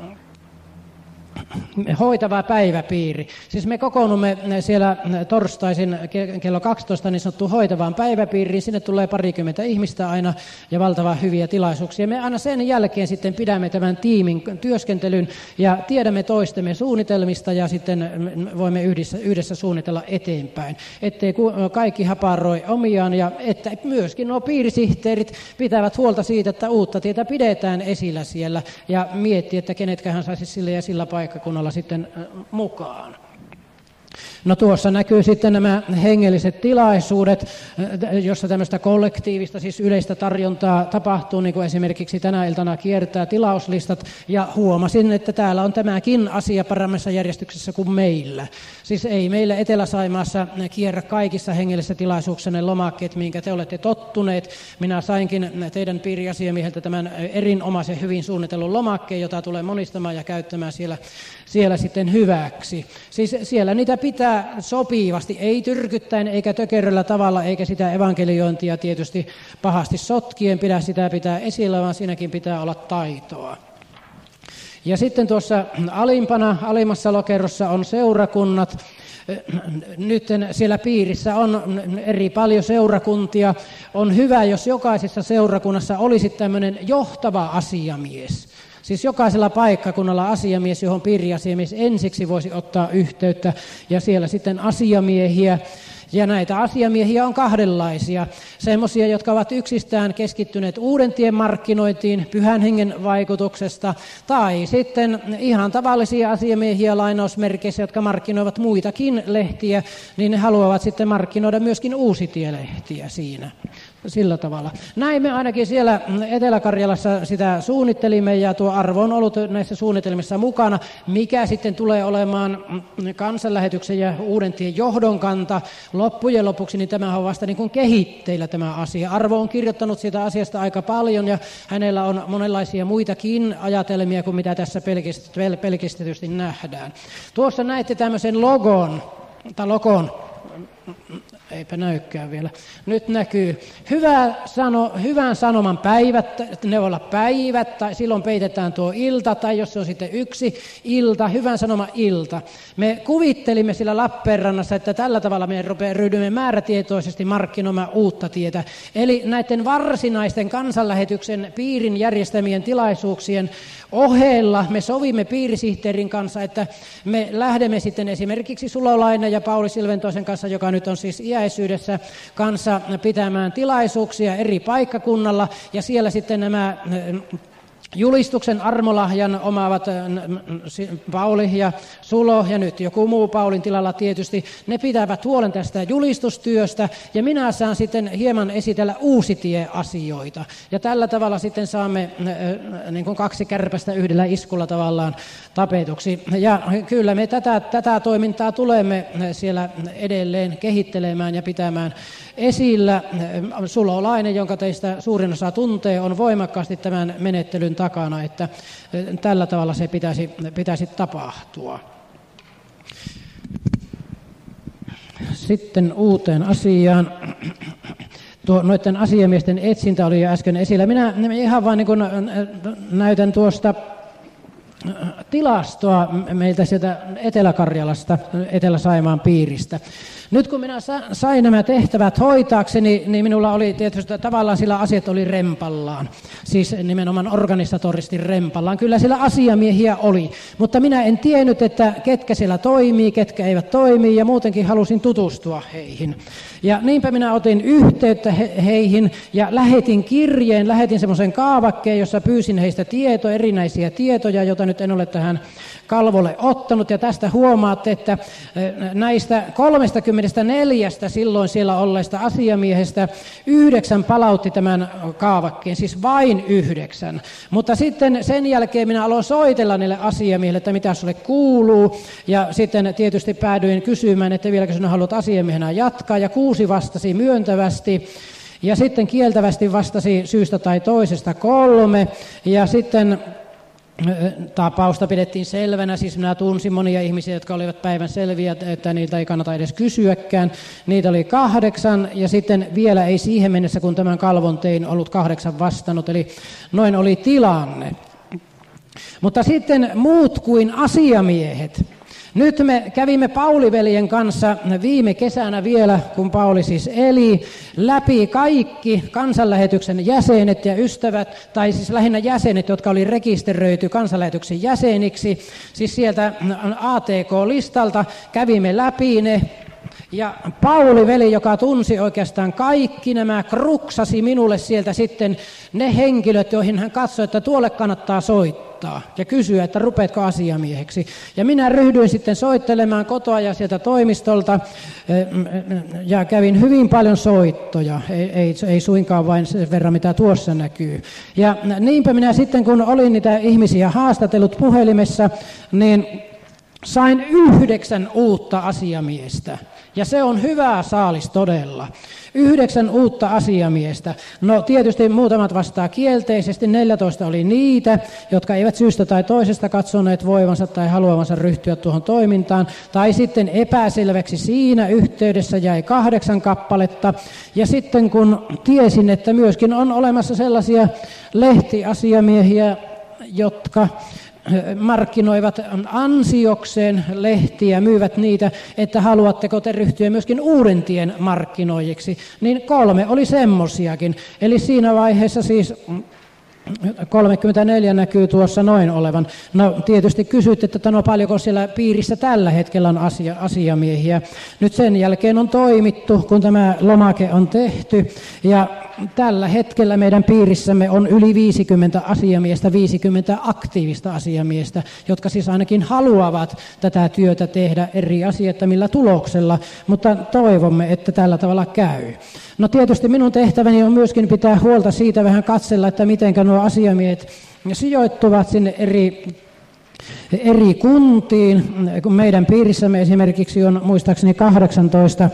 Hoitava päiväpiiri. Siis me kokoonnumme siellä torstaisin kello kaksitoista niin sanottu hoitavaan päiväpiiriin. Sinne tulee parikymmentä ihmistä aina ja valtavan hyviä tilaisuuksia. Me aina sen jälkeen sitten pidämme tämän tiimin työskentelyn ja tiedämme toistemme suunnitelmista ja sitten voimme yhdessä, yhdessä suunnitella eteenpäin. Ettei kaikki haparoi omiaan ja että myöskin nuo piirisihteerit pitävät huolta siitä, että uutta tietä pidetään esillä siellä ja miettii, että kenetkähän saisi sillä ja sillä paikkakunnalla sitten mukaan. No tuossa näkyy sitten nämä hengelliset tilaisuudet, jossa tämmöistä kollektiivista, siis yleistä tarjontaa tapahtuu, niin kuin esimerkiksi tänä iltana kiertää tilauslistat, ja huomasin, että täällä on tämäkin asia paremmassa järjestyksessä kuin meillä. Siis ei meillä Etelä-Saimaassa kierrä kaikissa hengellisissä tilaisuuksissa ne lomakkeet, minkä te olette tottuneet. Minä sainkin teidän piiriasiamieheltä tämän erinomaisen hyvin suunnitellun lomakkeen, jota tulee monistamaan ja käyttämään siellä, siellä sitten hyväksi. Siis siellä niitä pitää sopivasti, ei tyrkyttäen eikä tökeröllä tavalla, eikä sitä evankeliointia tietysti pahasti sotkien pidä sitä pitää esillä, vaan siinäkin pitää olla taitoa. Ja sitten tuossa alimpana, alimmassa lokerossa on seurakunnat. Nyt siellä piirissä on eri paljon seurakuntia. On hyvä, jos jokaisessa seurakunnassa olisi tämmöinen johtava asiamies. Siis jokaisella paikkakunnalla asiamies, johon piiriasiamies ensiksi voisi ottaa yhteyttä, ja siellä sitten asiamiehiä. Ja näitä asiamiehiä on kahdenlaisia. Semmoisia, jotka ovat yksistään keskittyneet uuden tien markkinointiin pyhän hengen vaikutuksesta, tai sitten ihan tavallisia asiamiehiä lainausmerkeissä, jotka markkinoivat muitakin lehtiä, niin ne haluavat sitten markkinoida myöskin uusitielehtiä siinä. Sillä tavalla. Näin me ainakin siellä Etelä-Karjalassa sitä suunnittelimme, ja tuo Arvo on ollut näissä suunnitelmissa mukana. Mikä sitten tulee olemaan kansanlähetyksen ja uuden tien johdon kanta loppujen lopuksi, niin tämä on vasta niin kuin kehitteillä tämä asia. Arvo on kirjoittanut siitä asiasta aika paljon, ja hänellä on monenlaisia muitakin ajatelmia kuin mitä tässä pelkistetysti nähdään. Tuossa näette tämmöisen logon, tai logon, eipä näykään vielä. Nyt näkyy. Hyvä sano, hyvän sanoman päivät, ne voi olla päivät, tai silloin peitetään tuo ilta, tai jos se on sitten yksi ilta, hyvän sanoma ilta. Me kuvittelimme sillä Lappeenrannassa, että tällä tavalla me ryhdymme määrätietoisesti markkinoimaan uutta tietä. Eli näiden varsinaisten kansanlähetyksen piirin järjestämien tilaisuuksien ohella me sovimme piirisihteerin kanssa, että me lähdemme sitten esimerkiksi Sulolainen ja Pauli Silventoisen kanssa, joka nyt on siis iäisyydessä, kanssa pitämään tilaisuuksia eri paikkakunnalla, ja siellä sitten nämä julistuksen armolahjan omaavat Pauli ja Sulo ja nyt joku muu Paulin tilalla tietysti, ne pitävät huolen tästä julistustyöstä, ja minä saan sitten hieman esitellä uusitieasioita. Ja tällä tavalla sitten saamme niin kuin kaksi kärpästä yhdellä iskulla tavallaan tapetuksi. Ja kyllä me tätä, tätä toimintaa tulemme siellä edelleen kehittelemään ja pitämään esillä. Sulolainen, jonka teistä suurin osa tuntee, on voimakkaasti tämän menettelyn takana, että tällä tavalla se pitäisi, pitäisi tapahtua. Sitten uuteen asiaan. Tuo, noiden asiamiesten etsintä oli jo äsken esillä. Minä ihan vain niin kuin näytän tuosta tilastoa meiltä sieltä Etelä-Karjalasta, Etelä-Saimaan piiristä. Nyt kun minä sain nämä tehtävät hoitaakseni, niin minulla oli tietysti tavallaan sillä asiat oli rempallaan. Siis nimenomaan organisatoristi rempallaan. Kyllä siellä asiamiehiä oli, mutta minä en tiennyt, että ketkä siellä toimii, ketkä eivät toimi, ja muutenkin halusin tutustua heihin. Ja niinpä minä otin yhteyttä heihin ja lähetin kirjeen, lähetin semmoisen kaavakkeen, jossa pyysin heistä tietoa, erinäisiä tietoja, joita nyt en ole tähän kalvolle ottanut, ja tästä huomaatte, että näistä kolmekymmentäneljä silloin siellä olleista asiamiehestä yhdeksän palautti tämän kaavakkeen, siis vain yhdeksän. Mutta sitten sen jälkeen minä aloin soitella niille asiamiehille, että mitä sulle kuuluu, ja sitten tietysti päädyin kysymään, että vieläkö sinä haluat asiamiehenä jatkaa, ja kuusi vastasi myöntävästi. Ja sitten kieltävästi vastasi syystä tai toisesta kolme, ja sitten tapausta pidettiin selvänä, siis minä tunsin monia ihmisiä, jotka olivat päivän selviä, että niitä ei kannata edes kysyäkään. Niitä oli kahdeksan ja sitten vielä ei siihen mennessä, kun tämän kalvon tein, ollut kahdeksan vastannut, eli noin oli tilanne. Mutta sitten muut kuin asiamiehet. Nyt me kävimme Pauli-veljen kanssa viime kesänä vielä, kun Pauli siis eli, läpi kaikki kansanlähetyksen jäsenet ja ystävät, tai siis lähinnä jäsenet, jotka oli rekisteröity kansanlähetyksen jäseniksi. Siis sieltä A T K-listalta kävimme läpi ne. Ja Pauli-veli, joka tunsi oikeastaan kaikki nämä, kruksasi minulle sieltä sitten ne henkilöt, joihin hän katsoi, että tuolle kannattaa soittaa ja kysyä, että rupeatko asiamieheksi. Ja minä ryhdyin sitten soittelemaan kotoa ja sieltä toimistolta ja kävin hyvin paljon soittoja, ei, ei, ei suinkaan vain sen verran mitä tuossa näkyy. Ja niinpä minä sitten kun olin niitä ihmisiä haastatellut puhelimessa, niin sain yhdeksän uutta asiamiestä. Ja se on hyvä saalis todella. Yhdeksän uutta asiamiestä. No tietysti muutamat vastaa kielteisesti, neljätoista oli niitä, jotka eivät syystä tai toisesta katsoneet voivansa tai haluavansa ryhtyä tuohon toimintaan. Tai sitten epäselväksi siinä yhteydessä jäi kahdeksan kappaletta. Ja sitten kun tiesin, että myöskin on olemassa sellaisia lehtiasiamiehiä, jotka markkinoivat ansiokseen lehtiä, myyvät niitä, että haluatteko te ryhtyä myöskin uuden tien markkinoijiksi, niin kolme oli semmosiakin. Eli siinä vaiheessa siis kolmekymmentäneljä näkyy tuossa noin olevan. No tietysti kysytte, että no paljonko siellä piirissä tällä hetkellä on asia, asiamiehiä. Nyt sen jälkeen on toimittu, kun tämä lomake on tehty, ja tällä hetkellä meidän piirissämme on yli viisikymmentä asiamiestä, viisikymmentä aktiivista asiamiestä, jotka siis ainakin haluavat tätä työtä tehdä, eri asia, että millä tuloksella, mutta toivomme, että tällä tavalla käy. No tietysti minun tehtäväni on myöskin pitää huolta siitä, vähän katsella, että miten nuo asiamiehet sijoittuvat sinne eri eri kuntiin, kun meidän piirissämme esimerkiksi on muistaakseni kahdeksantoista,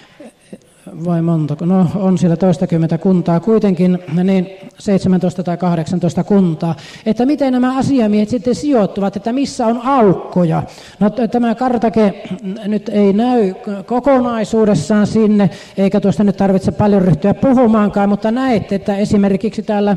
vai montako, no on siellä toistakymmentä kuntaa kuitenkin, niin seitsemäntoista tai kahdeksantoista kuntaa, että miten nämä asiamiehet sitten sijoittuvat, että missä on aukkoja. No tämä kartake nyt ei näy kokonaisuudessaan sinne, eikä tuosta nyt tarvitse paljon ryhtyä puhumaankaan, mutta näette, että esimerkiksi täällä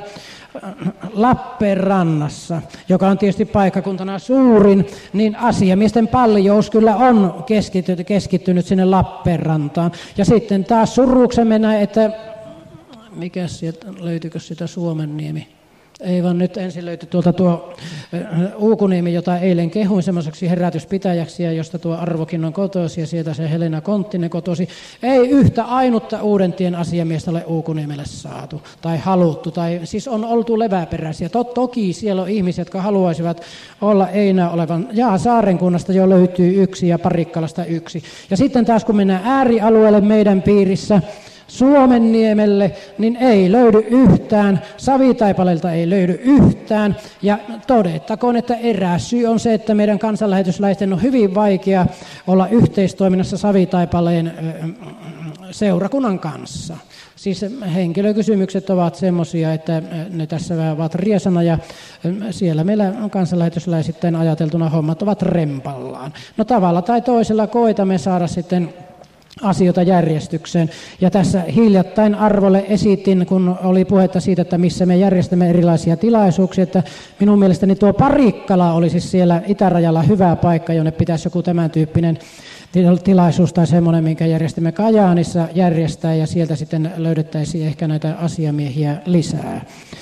Lappeenrannassa, joka on tietysti paikkakuntana suurin, niin asiamiesten paljous kyllä on keskittynyt, keskittynyt sinne Lappeenrantaan. Ja sitten taas suruksemme näin, että mikäs sieltä, löytyykö sitä Suomenniemi? Ei vaan nyt ensin löytyi tuolta tuo Uukuniemi, jota eilen kehuin semmoiseksi herätyspitäjäksi, ja josta tuo Arvokin on kotoisin, ja sieltä se Helena Konttinen kotoisin. Ei yhtä ainutta uuden tien asiamiestä ole Uukuniemelle saatu tai haluttu, tai siis on oltu leväperäisiä. Tot, toki siellä on ihmisiä, jotka haluaisivat olla, ei näy olevan. Jaasaaren kunnasta jo löytyy yksi ja Parikkalasta yksi. Ja sitten taas kun mennään äärialueelle meidän piirissä, Suomenniemelle, niin ei löydy yhtään, Savitaipaleelta ei löydy yhtään, ja todettakoon, että eräs syy on se, että meidän kansanlähetysläisten on hyvin vaikea olla yhteistoiminnassa Savitaipaleen seurakunnan kanssa. Siis henkilökysymykset ovat semmoisia, että ne tässä ovat riesana, ja siellä meillä kansanlähetysläisittäin ajateltuna hommat ovat rempallaan. No tavalla tai toisella koitamme saada sitten asioita järjestykseen. Ja tässä hiljattain Arvolle esitin, kun oli puhetta siitä, että missä me järjestämme erilaisia tilaisuuksia, että minun mielestäni tuo Parikkala olisi siellä itärajalla hyvä paikka, jonne pitäisi joku tämän tyyppinen tilaisuus tai semmoinen, minkä järjestimme Kajaanissa järjestää, ja sieltä sitten löydettäisiin ehkä näitä asiamiehiä lisää.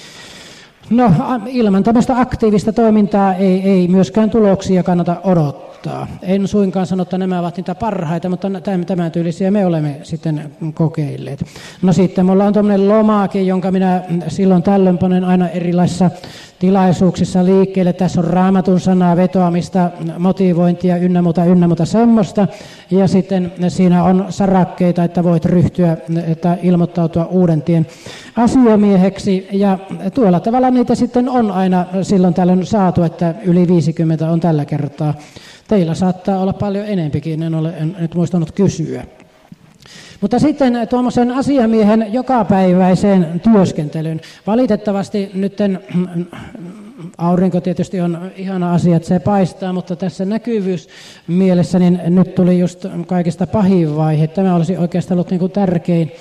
No ilman tämmöistä aktiivista toimintaa ei, ei myöskään tuloksia kannata odottaa. En suinkaan sano, että nämä ovat niitä parhaita, mutta tämän tyylisiä me olemme sitten kokeilleet. No sitten mulla on tämmöinen lomake, jonka minä silloin tällöin panen aina erilaisissa tilaisuuksissa liikkeelle. Tässä on Raamatun sanaa, vetoamista, motivointia, ynnä muuta, ynnä muuta semmoista. Ja sitten siinä on sarakkeita, että voit ryhtyä, että ilmoittautua uuden tien asiamieheksi. Ja tuolla tavalla niitä sitten on aina silloin tällöin saatu, että yli viisikymmentä on tällä kertaa. Teillä saattaa olla paljon enempikin, en ole en nyt muistanut kysyä. Mutta sitten tuommoisen asiamiehen jokapäiväiseen työskentelyyn. Valitettavasti nyt aurinko tietysti on ihana asia, että se paistaa, mutta tässä näkyvyys mielessä niin nyt tuli just kaikista pahin vaihe. Tämä olisi oikeastaan ollut niin kuin tärkein,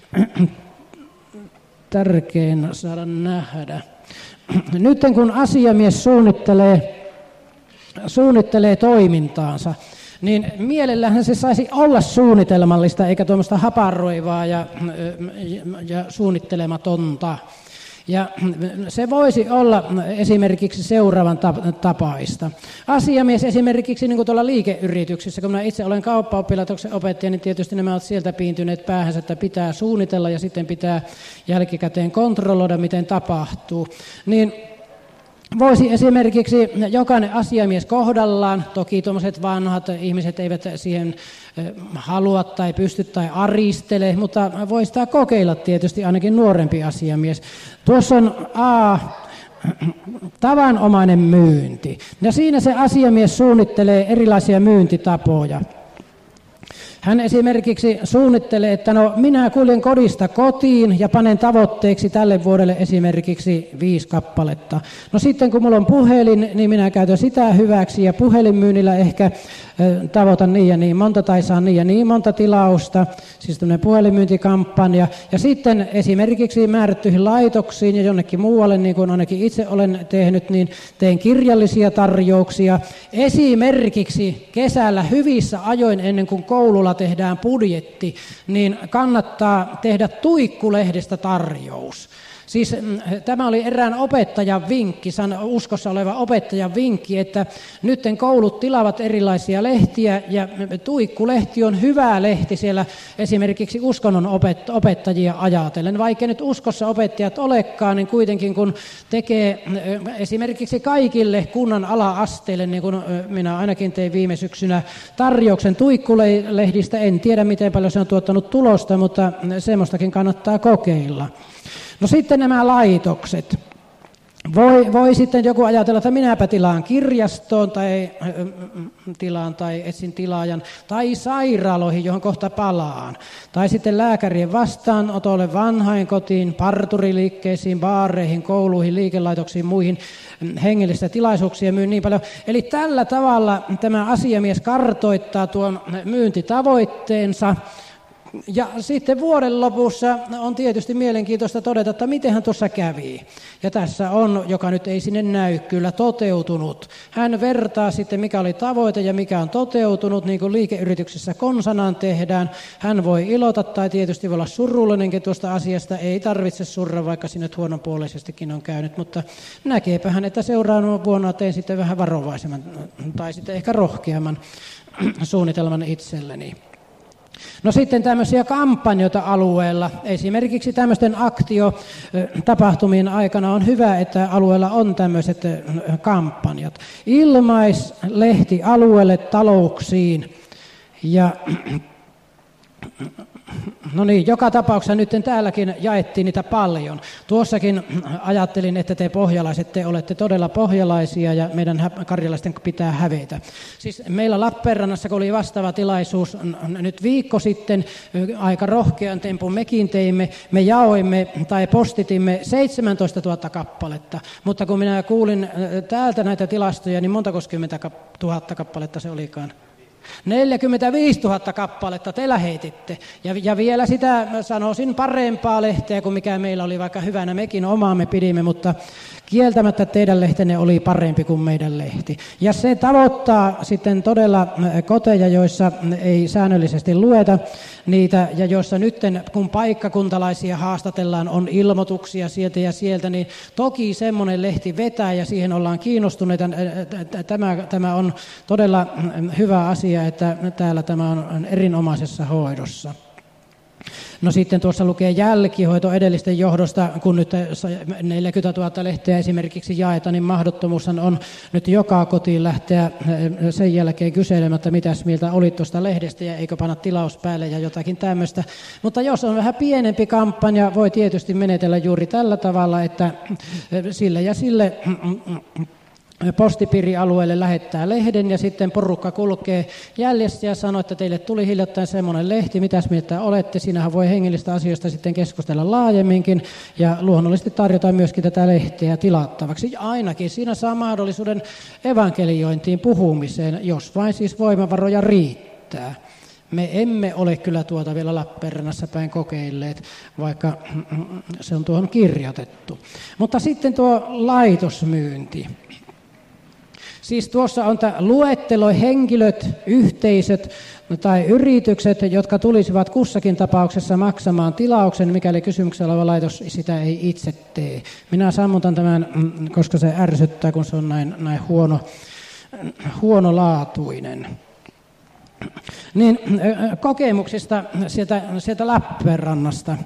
tärkein saada nähdä. Nyt kun asiamies suunnittelee, suunnittelee toimintaansa, niin mielellähän se saisi olla suunnitelmallista eikä tuommoista haparoivaa ja, ja suunnittelematonta. Ja se voisi olla esimerkiksi seuraavan tapaista. Asiamies esimerkiksi niin kuin tuolla liikeyrityksissä, kun minä itse olen kauppaoppilaitoksen opettaja, niin tietysti nämä ovat sieltä piintyneet päähänsä, että pitää suunnitella ja sitten pitää jälkikäteen kontrolloida, miten tapahtuu. Niin voisi esimerkiksi jokainen asiamies kohdallaan, toki tuommoiset vanhat ihmiset eivät siihen halua tai pysty tai aristele, mutta voi sitä kokeilla tietysti ainakin nuorempi asiamies. Tuossa on A, tavanomainen myynti, ja siinä se asiamies suunnittelee erilaisia myyntitapoja. Hän esimerkiksi suunnittelee, että no minä kuljen kodista kotiin ja panen tavoitteeksi tälle vuodelle esimerkiksi viisi kappaletta. No sitten kun mulla on puhelin, niin minä käytän sitä hyväksi ja puhelinmyynnillä ehkä tavoitan niin ja niin monta tai saan niin ja niin monta tilausta, siis tämmöinen puhelinmyyntikampanja. Ja sitten esimerkiksi määrättyihin laitoksiin ja jonnekin muualle, niin kuin ainakin itse olen tehnyt, niin teen kirjallisia tarjouksia. Esimerkiksi kesällä hyvissä ajoin ennen kuin koululla tehdään budjetti, niin kannattaa tehdä Tuikkulehdestä tarjous. Siis tämä oli erään opettajan vinkki, uskossa oleva opettajan vinkki, että nytten koulut tilaavat erilaisia lehtiä ja Tuikkulehti on hyvä lehti siellä esimerkiksi uskonnon opettajia ajatellen. Vaikka nyt uskossa opettajat olekaan, niin kuitenkin kun tekee esimerkiksi kaikille kunnan ala-asteille, niin kuin minä ainakin tein viime syksynä tarjouksen Tuikkulehdistä, en tiedä miten paljon se on tuottanut tulosta, mutta semmoistakin kannattaa kokeilla. No sitten nämä laitokset. Voi, voi sitten joku ajatella, että minäpä tilaan kirjastoon tai äh, tilaan tai etsin tilaajan tai sairaaloihin, johon kohta palaan. Tai sitten lääkärien vastaanotolle, vanhainkotiin, parturiliikkeisiin, baareihin, kouluihin, liikelaitoksiin, muihin hengellisiä tilaisuuksia myy niin paljon. Eli tällä tavalla tämä asiamies kartoittaa tuon myyntitavoitteensa. Ja sitten vuoden lopussa on tietysti mielenkiintoista todeta, että mitenhän tuossa kävi. Ja tässä on, joka nyt ei sinne näy, kyllä toteutunut. Hän vertaa sitten, mikä oli tavoite ja mikä on toteutunut, niin kuin liikeyrityksessä konsanaan tehdään. Hän voi ilota tai tietysti voi olla surullinenkin tuosta asiasta. Ei tarvitse surra, vaikka sinne huonopuoleisestikin on käynyt, mutta näkeepä hän, että seuraavana vuonna teen sitten vähän varovaisemman tai sitten ehkä rohkeamman suunnitelman itselleni. No sitten tämmöisiä kampanjoita alueella, esimerkiksi tämmöisten aktiotapahtumien aikana on hyvä, että alueella on tämmöiset kampanjat. Ilmaislehti alueelle talouksiin ja no niin, joka tapauksessa nyt täälläkin jaettiin niitä paljon. Tuossakin ajattelin, että te pohjalaiset, te olette todella pohjalaisia ja meidän karjalaisten pitää hävetä. Siis meillä Lappeenrannassa, kun oli vastaava tilaisuus nyt viikko sitten, aika rohkean tempun mekin teimme, me jaoimme tai postitimme seitsemäntoistatuhatta kappaletta, mutta kun minä kuulin täältä näitä tilastoja, niin montako kymmentä tuhatta kappaletta se olikaan? neljäkymmentäviisituhatta kappaletta te lähetitte. Ja, ja vielä sitä sanoisin parempaa lehteä kuin mikä meillä oli, vaikka hyvänä mekin omaamme pidimme, mutta kieltämättä teidän lehtenne oli parempi kuin meidän lehti. Ja se tavoittaa sitten todella koteja, joissa ei säännöllisesti lueta niitä, ja joissa nyt kun paikkakuntalaisia haastatellaan, on ilmoituksia sieltä ja sieltä, niin toki semmoinen lehti vetää ja siihen ollaan kiinnostuneita. Tämä, tämä on todella hyvä asia, että täällä tämä on erinomaisessa hoidossa. No sitten tuossa lukee jälkihoito edellisten johdosta, kun nyt neljäkymmentätuhatta lehteä esimerkiksi jaetaan, niin mahdottomuushan on nyt joka kotiin lähteä sen jälkeen kyselemättä, mitäs mieltä oli tuosta lehdestä ja eikö panna tilaus päälle ja jotakin tämmöistä. Mutta jos on vähän pienempi kampanja, voi tietysti menetellä juuri tällä tavalla, että sille ja sille postipiirialueelle lähettää lehden ja sitten porukka kulkee jäljessä ja sanoo, että teille tuli hiljattain semmoinen lehti, mitäs mieltä olette. Siinähän voi hengellistä asioista sitten keskustella laajemminkin ja luonnollisesti tarjotaan myöskin tätä lehteä tilattavaksi. Ja ainakin siinä saa mahdollisuuden evankeliointiin, puhumiseen, jos vain siis voimavaroja riittää. Me emme ole kyllä tuota vielä Lappeenrannassa päin kokeilleet, vaikka se on tuohon kirjoitettu. Mutta sitten tuo laitosmyynti. Siis tuossa on tämä luettelo henkilöt, yhteisöt tai yritykset, jotka tulisivat kussakin tapauksessa maksamaan tilauksen, mikäli kysymyksellä oleva laitos sitä ei itse tee. Minä sammutan tämän, koska se ärsyttää, kun se on näin, näin huono, huonolaatuinen. Niin, kokemuksista sieltä, sieltä Lappeenrannasta.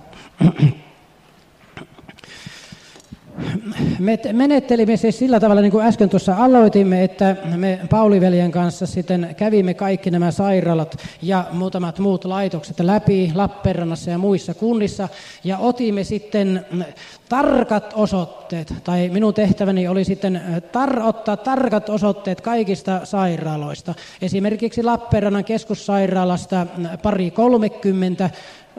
Me menettelimme siis sillä tavalla, niin kuin äsken tuossa aloitimme, että me Pauli-veljen kanssa sitten kävimme kaikki nämä sairaalat ja muutamat muut laitokset läpi Lappeenrannassa ja muissa kunnissa ja otimme sitten tarkat osoitteet, tai minun tehtäväni oli sitten tar- ottaa tarkat osoitteet kaikista sairaaloista. Esimerkiksi Lappeenrannan keskussairaalasta pari kolmekymmentä,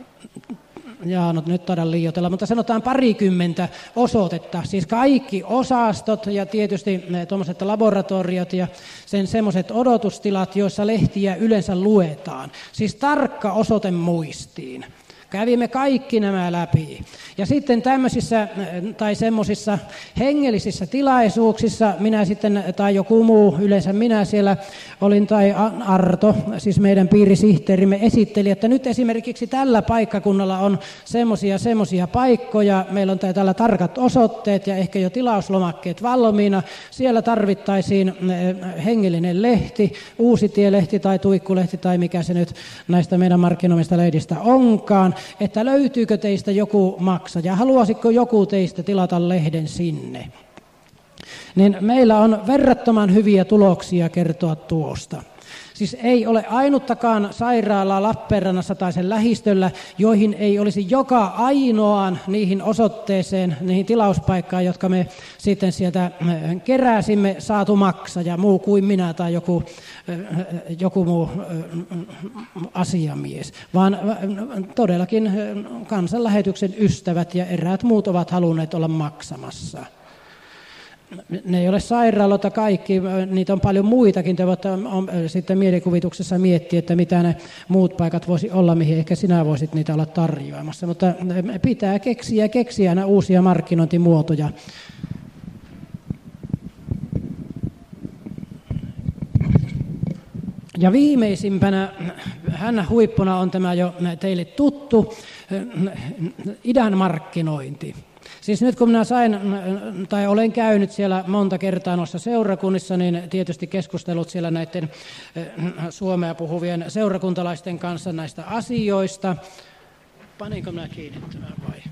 jaa, no nyt taidan liioitella, mutta sanotaan parikymmentä osoitetta, siis kaikki osastot ja tietysti tuommoiset laboratoriot ja sen semmoiset odotustilat, joissa lehtiä yleensä luetaan. Siis tarkka osoite muistiin. Kävimme kaikki nämä läpi. Ja sitten tämmöisissä tai semmoisissa hengellisissä tilaisuuksissa minä sitten, tai joku muu, yleensä minä siellä olin, tai Arto, siis meidän piirisihteerimme esitteli, että nyt esimerkiksi tällä paikkakunnalla on semmoisia semmoisia paikkoja, meillä on täällä tarkat osoitteet ja ehkä jo tilauslomakkeet valmiina. Siellä tarvittaisiin hengellinen lehti, Uusitielehti tai Tuikkulehti tai mikä se nyt näistä meidän markkinoimista lehdistä onkaan. Että löytyykö teistä joku maksaja, haluaisiko joku teistä tilata lehden sinne. Niin meillä on verrattoman hyviä tuloksia kertoa tuosta. Siis ei ole ainuttakaan sairaalaa Lappeenrannassa tai sen lähistöllä, joihin ei olisi joka ainoaan niihin osoitteeseen, niihin tilauspaikkaan, jotka me sitten sieltä keräsimme, saatu maksaja, muu kuin minä tai joku, joku muu asiamies. Vaan todellakin kansanlähetyksen ystävät ja eräät muut ovat halunneet olla maksamassa. Ne ei ole sairaaloita kaikki, niitä on paljon muitakin. Te voitte sitten mielikuvituksessa miettiä, että mitä ne muut paikat voisi olla, mihin ehkä sinä voisit niitä olla tarjoamassa. Mutta pitää keksiä ja keksiä aina uusia markkinointimuotoja. Ja viimeisimpänä, hän huippuna on tämä jo teille tuttu, idän markkinointi. Siis nyt kun minä sain, tai olen käynyt siellä monta kertaa noissa seurakunnissa, niin tietysti keskustelut siellä näiden suomea puhuvien seurakuntalaisten kanssa näistä asioista. Paninko minä kiinni tämän vai?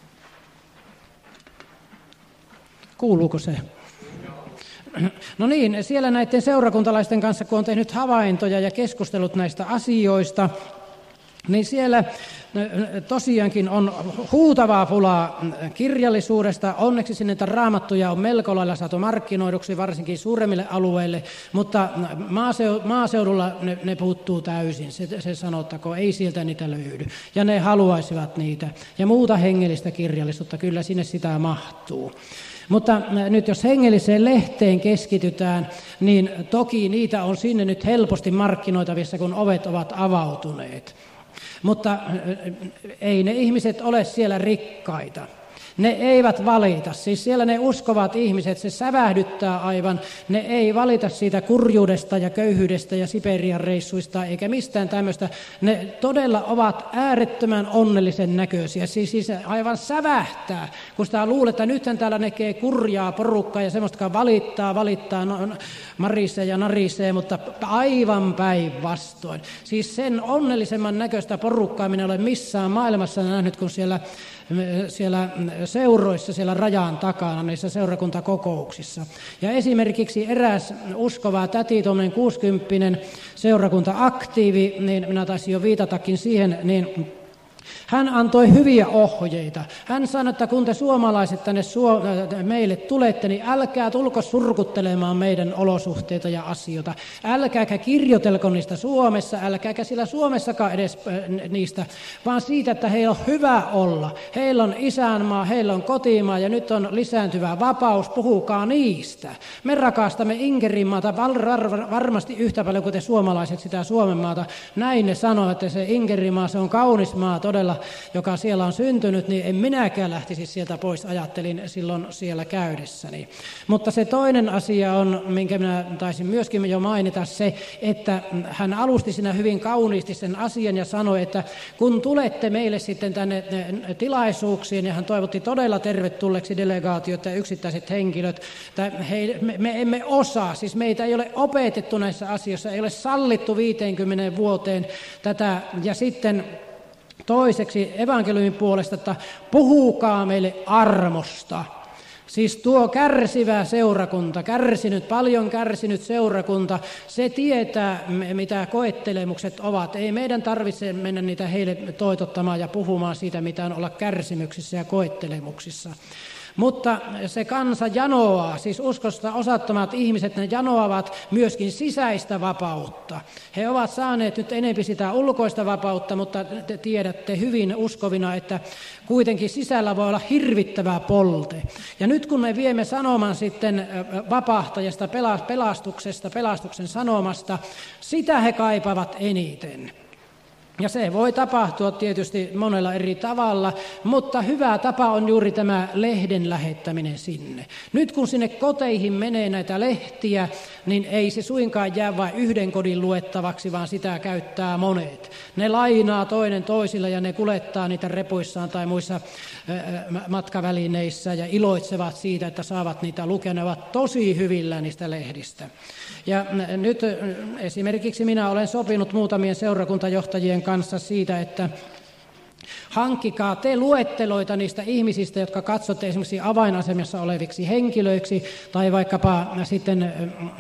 Kuuluuko se? No niin, siellä näiden seurakuntalaisten kanssa, kun on tehnyt havaintoja ja keskustelut näistä asioista, niin siellä tosiaankin on huutavaa pulaa kirjallisuudesta. Onneksi sinne raamattuja on melko lailla saatu markkinoiduksi, varsinkin suuremmille alueille, mutta maaseudulla ne, ne puuttuu täysin. Se, se sanottakoon, ei sieltä niitä löydy. Ja ne haluaisivat niitä. Ja muuta hengellistä kirjallisuutta, kyllä sinne sitä mahtuu. Mutta nyt jos hengelliseen lehteen keskitytään, niin toki niitä on sinne nyt helposti markkinoitavissa, kun ovet ovat avautuneet. Mutta ei ne ihmiset ole siellä rikkaita. Ne eivät valita. Siis siellä ne uskovat ihmiset, se sävähdyttää aivan. Ne ei valita siitä kurjuudesta ja köyhyydestä ja Siperian reissuista eikä mistään tämmöistä. Ne todella ovat äärettömän onnellisen näköisiä. Siis, siis aivan sävähtää, kun sitä luulee, että nythän täällä näkee kurjaa porukkaa ja semmoista valittaa, valittaa, no, marisee ja narisee, mutta aivan päinvastoin. Siis sen onnellisemman näköistä porukkaa minä olen missään maailmassa nähnyt, kun siellä siellä seuroissa, siellä rajan takana, niissä seurakuntakokouksissa. Ja esimerkiksi eräs uskova täti, tuommoinen kuusikymppinen seurakunta-aktiivi, niin minä taisin jo viitatakin siihen, niin Hän antoi hyviä ohjeita. Hän sanoi, että kun te suomalaiset tänne meille tulette, niin älkää tulko surkuttelemaan meidän olosuhteita ja asioita. Älkääkä kirjoitelko niistä Suomessa, älkääkä sillä Suomessakaan edes niistä, vaan siitä, että heillä on hyvä olla. Heillä on isänmaa, heillä on kotimaa ja nyt on lisääntyvä vapaus, puhukaa niistä. Me rakastamme Inkerinmaata varmasti yhtä paljon kuin te suomalaiset sitä Suomenmaata. Näin ne sanoo, että se Inkerinmaa, se on kaunis maa todella, joka siellä on syntynyt, niin en minäkään lähtisi sieltä pois, ajattelin silloin siellä käydessäni. Mutta se toinen asia on, minkä minä taisin myöskin jo mainita, se, että hän alusti siinä hyvin kauniisti sen asian ja sanoi, että kun tulette meille sitten tänne tilaisuuksiin, ja hän toivotti todella tervetulleeksi delegaatiot ja yksittäiset henkilöt, että he, me, me emme osaa, siis meitä ei ole opetettu näissä asioissa, ei ole sallittu viiteenkymmeneen vuoteen tätä, ja sitten toiseksi evankeliumin puolesta, että puhukaa meille armosta. Siis tuo kärsivä seurakunta, kärsinyt, paljon kärsinyt seurakunta, se tietää, mitä koettelemukset ovat. Ei meidän tarvitse mennä niitä heille toitottamaan ja puhumaan siitä, mitä on olla kärsimyksissä ja koettelemuksissa. Mutta se kansa janoaa, siis uskosta osattomat ihmiset, ne janoavat myöskin sisäistä vapautta. He ovat saaneet nyt enempi sitä ulkoista vapautta, mutta te tiedätte hyvin uskovina, että kuitenkin sisällä voi olla hirvittävä polte. Ja nyt kun me viemme sanoman sitten vapahtajasta, pelastuksesta, pelastuksen sanomasta, sitä he kaipaavat eniten. Ja se voi tapahtua tietysti monella eri tavalla, mutta hyvä tapa on juuri tämä lehden lähettäminen sinne. Nyt kun sinne koteihin menee näitä lehtiä, niin ei se suinkaan jää vain yhden kodin luettavaksi, vaan sitä käyttää monet. Ne lainaa toinen toisille ja ne kuljettaa niitä repuissaan tai muissa matkavälineissä ja iloitsevat siitä, että saavat niitä lukea. Ne ovat tosi hyvillä niistä lehdistä. Ja nyt esimerkiksi minä olen sopinut muutamien seurakuntajohtajien kanssa siitä, että hankkikaa te luetteloita niistä ihmisistä, jotka katsotte esimerkiksi avainasemassa oleviksi henkilöiksi tai vaikkapa sitten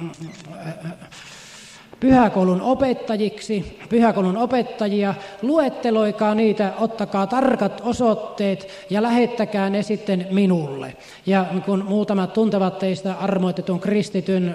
pyhäkoulun opettajiksi, pyhäkoulun opettajia, luetteloikaa niitä, ottakaa tarkat osoitteet ja lähettäkää ne sitten minulle. Ja kun muutamat tuntevat teistä armoitetun kristityn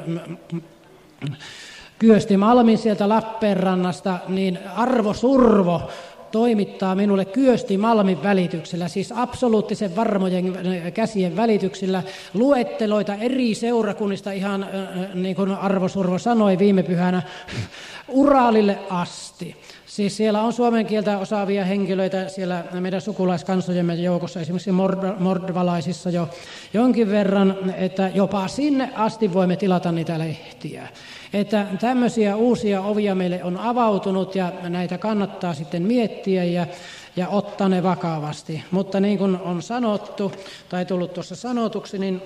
Kyösti Malmin sieltä Lappeenrannasta, niin Arvo Survo toimittaa minulle Kyösti Malmin välityksellä, siis absoluuttisen varmojen käsien välityksellä, luetteloita eri seurakunnista, ihan niin kuin Arvo Survo sanoi viime pyhänä, Uraalille asti. Siis siellä on suomen kieltä osaavia henkilöitä siellä meidän sukulaiskansojemme joukossa, esimerkiksi mordvalaisissa jo jonkin verran, että jopa sinne asti voimme tilata niitä lehtiä. Että tämmöisiä uusia ovia meille on avautunut ja näitä kannattaa sitten miettiä ja, ja ottaa ne vakavasti. Mutta niin kuin on sanottu tai tullut tuossa sanotuksi, niin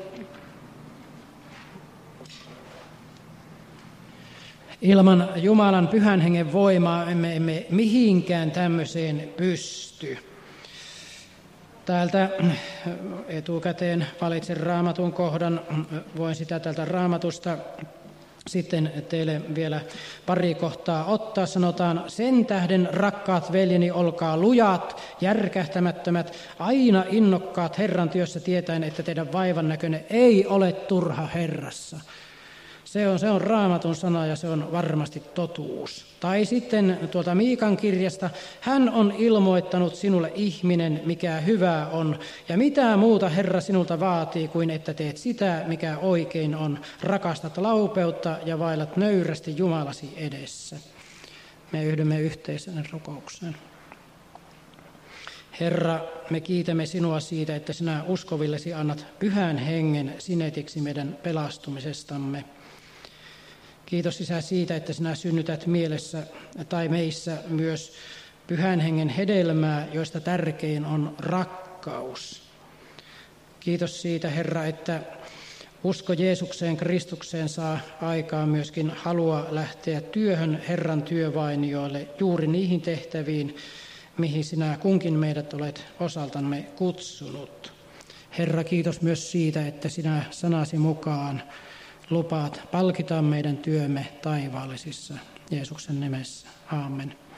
ilman Jumalan pyhän hengen voimaa emme, emme mihinkään tämmöiseen pysty. Täältä etukäteen valitsen Raamatun kohdan, voin sitä täältä Raamatusta sitten teille vielä pari kohtaa ottaa. Sanotaan, sen tähden rakkaat veljeni, olkaa lujat, järkähtämättömät, aina innokkaat Herran työssä tietäen, että teidän vaivan näköinen ei ole turha Herrassa. Se on, se on Raamatun sana ja se on varmasti totuus. Tai sitten tuolta Miikan kirjasta, hän on ilmoittanut sinulle ihminen, mikä hyvää on, ja mitä muuta Herra sinulta vaatii kuin että teet sitä, mikä oikein on, rakastat laupeutta ja vaillat nöyrästi Jumalasi edessä. Me yhdymme yhteiseen rukoukseen. Herra, me kiitämme sinua siitä, että sinä uskovillesi annat pyhän hengen sinetiksi meidän pelastumisestamme. Kiitos Isä siitä, että sinä synnytät mielessä tai meissä myös pyhän hengen hedelmää, joista tärkein on rakkaus. Kiitos siitä, Herra, että usko Jeesukseen, Kristukseen saa aikaan myöskin halua lähteä työhön Herran työvainioille, juuri niihin tehtäviin, mihin sinä kunkin meidät olet osaltamme kutsunut. Herra, kiitos myös siitä, että sinä sanasi mukaan lupaat palkita meidän työmme taivaallisissa Jeesuksen nimessä. Aamen.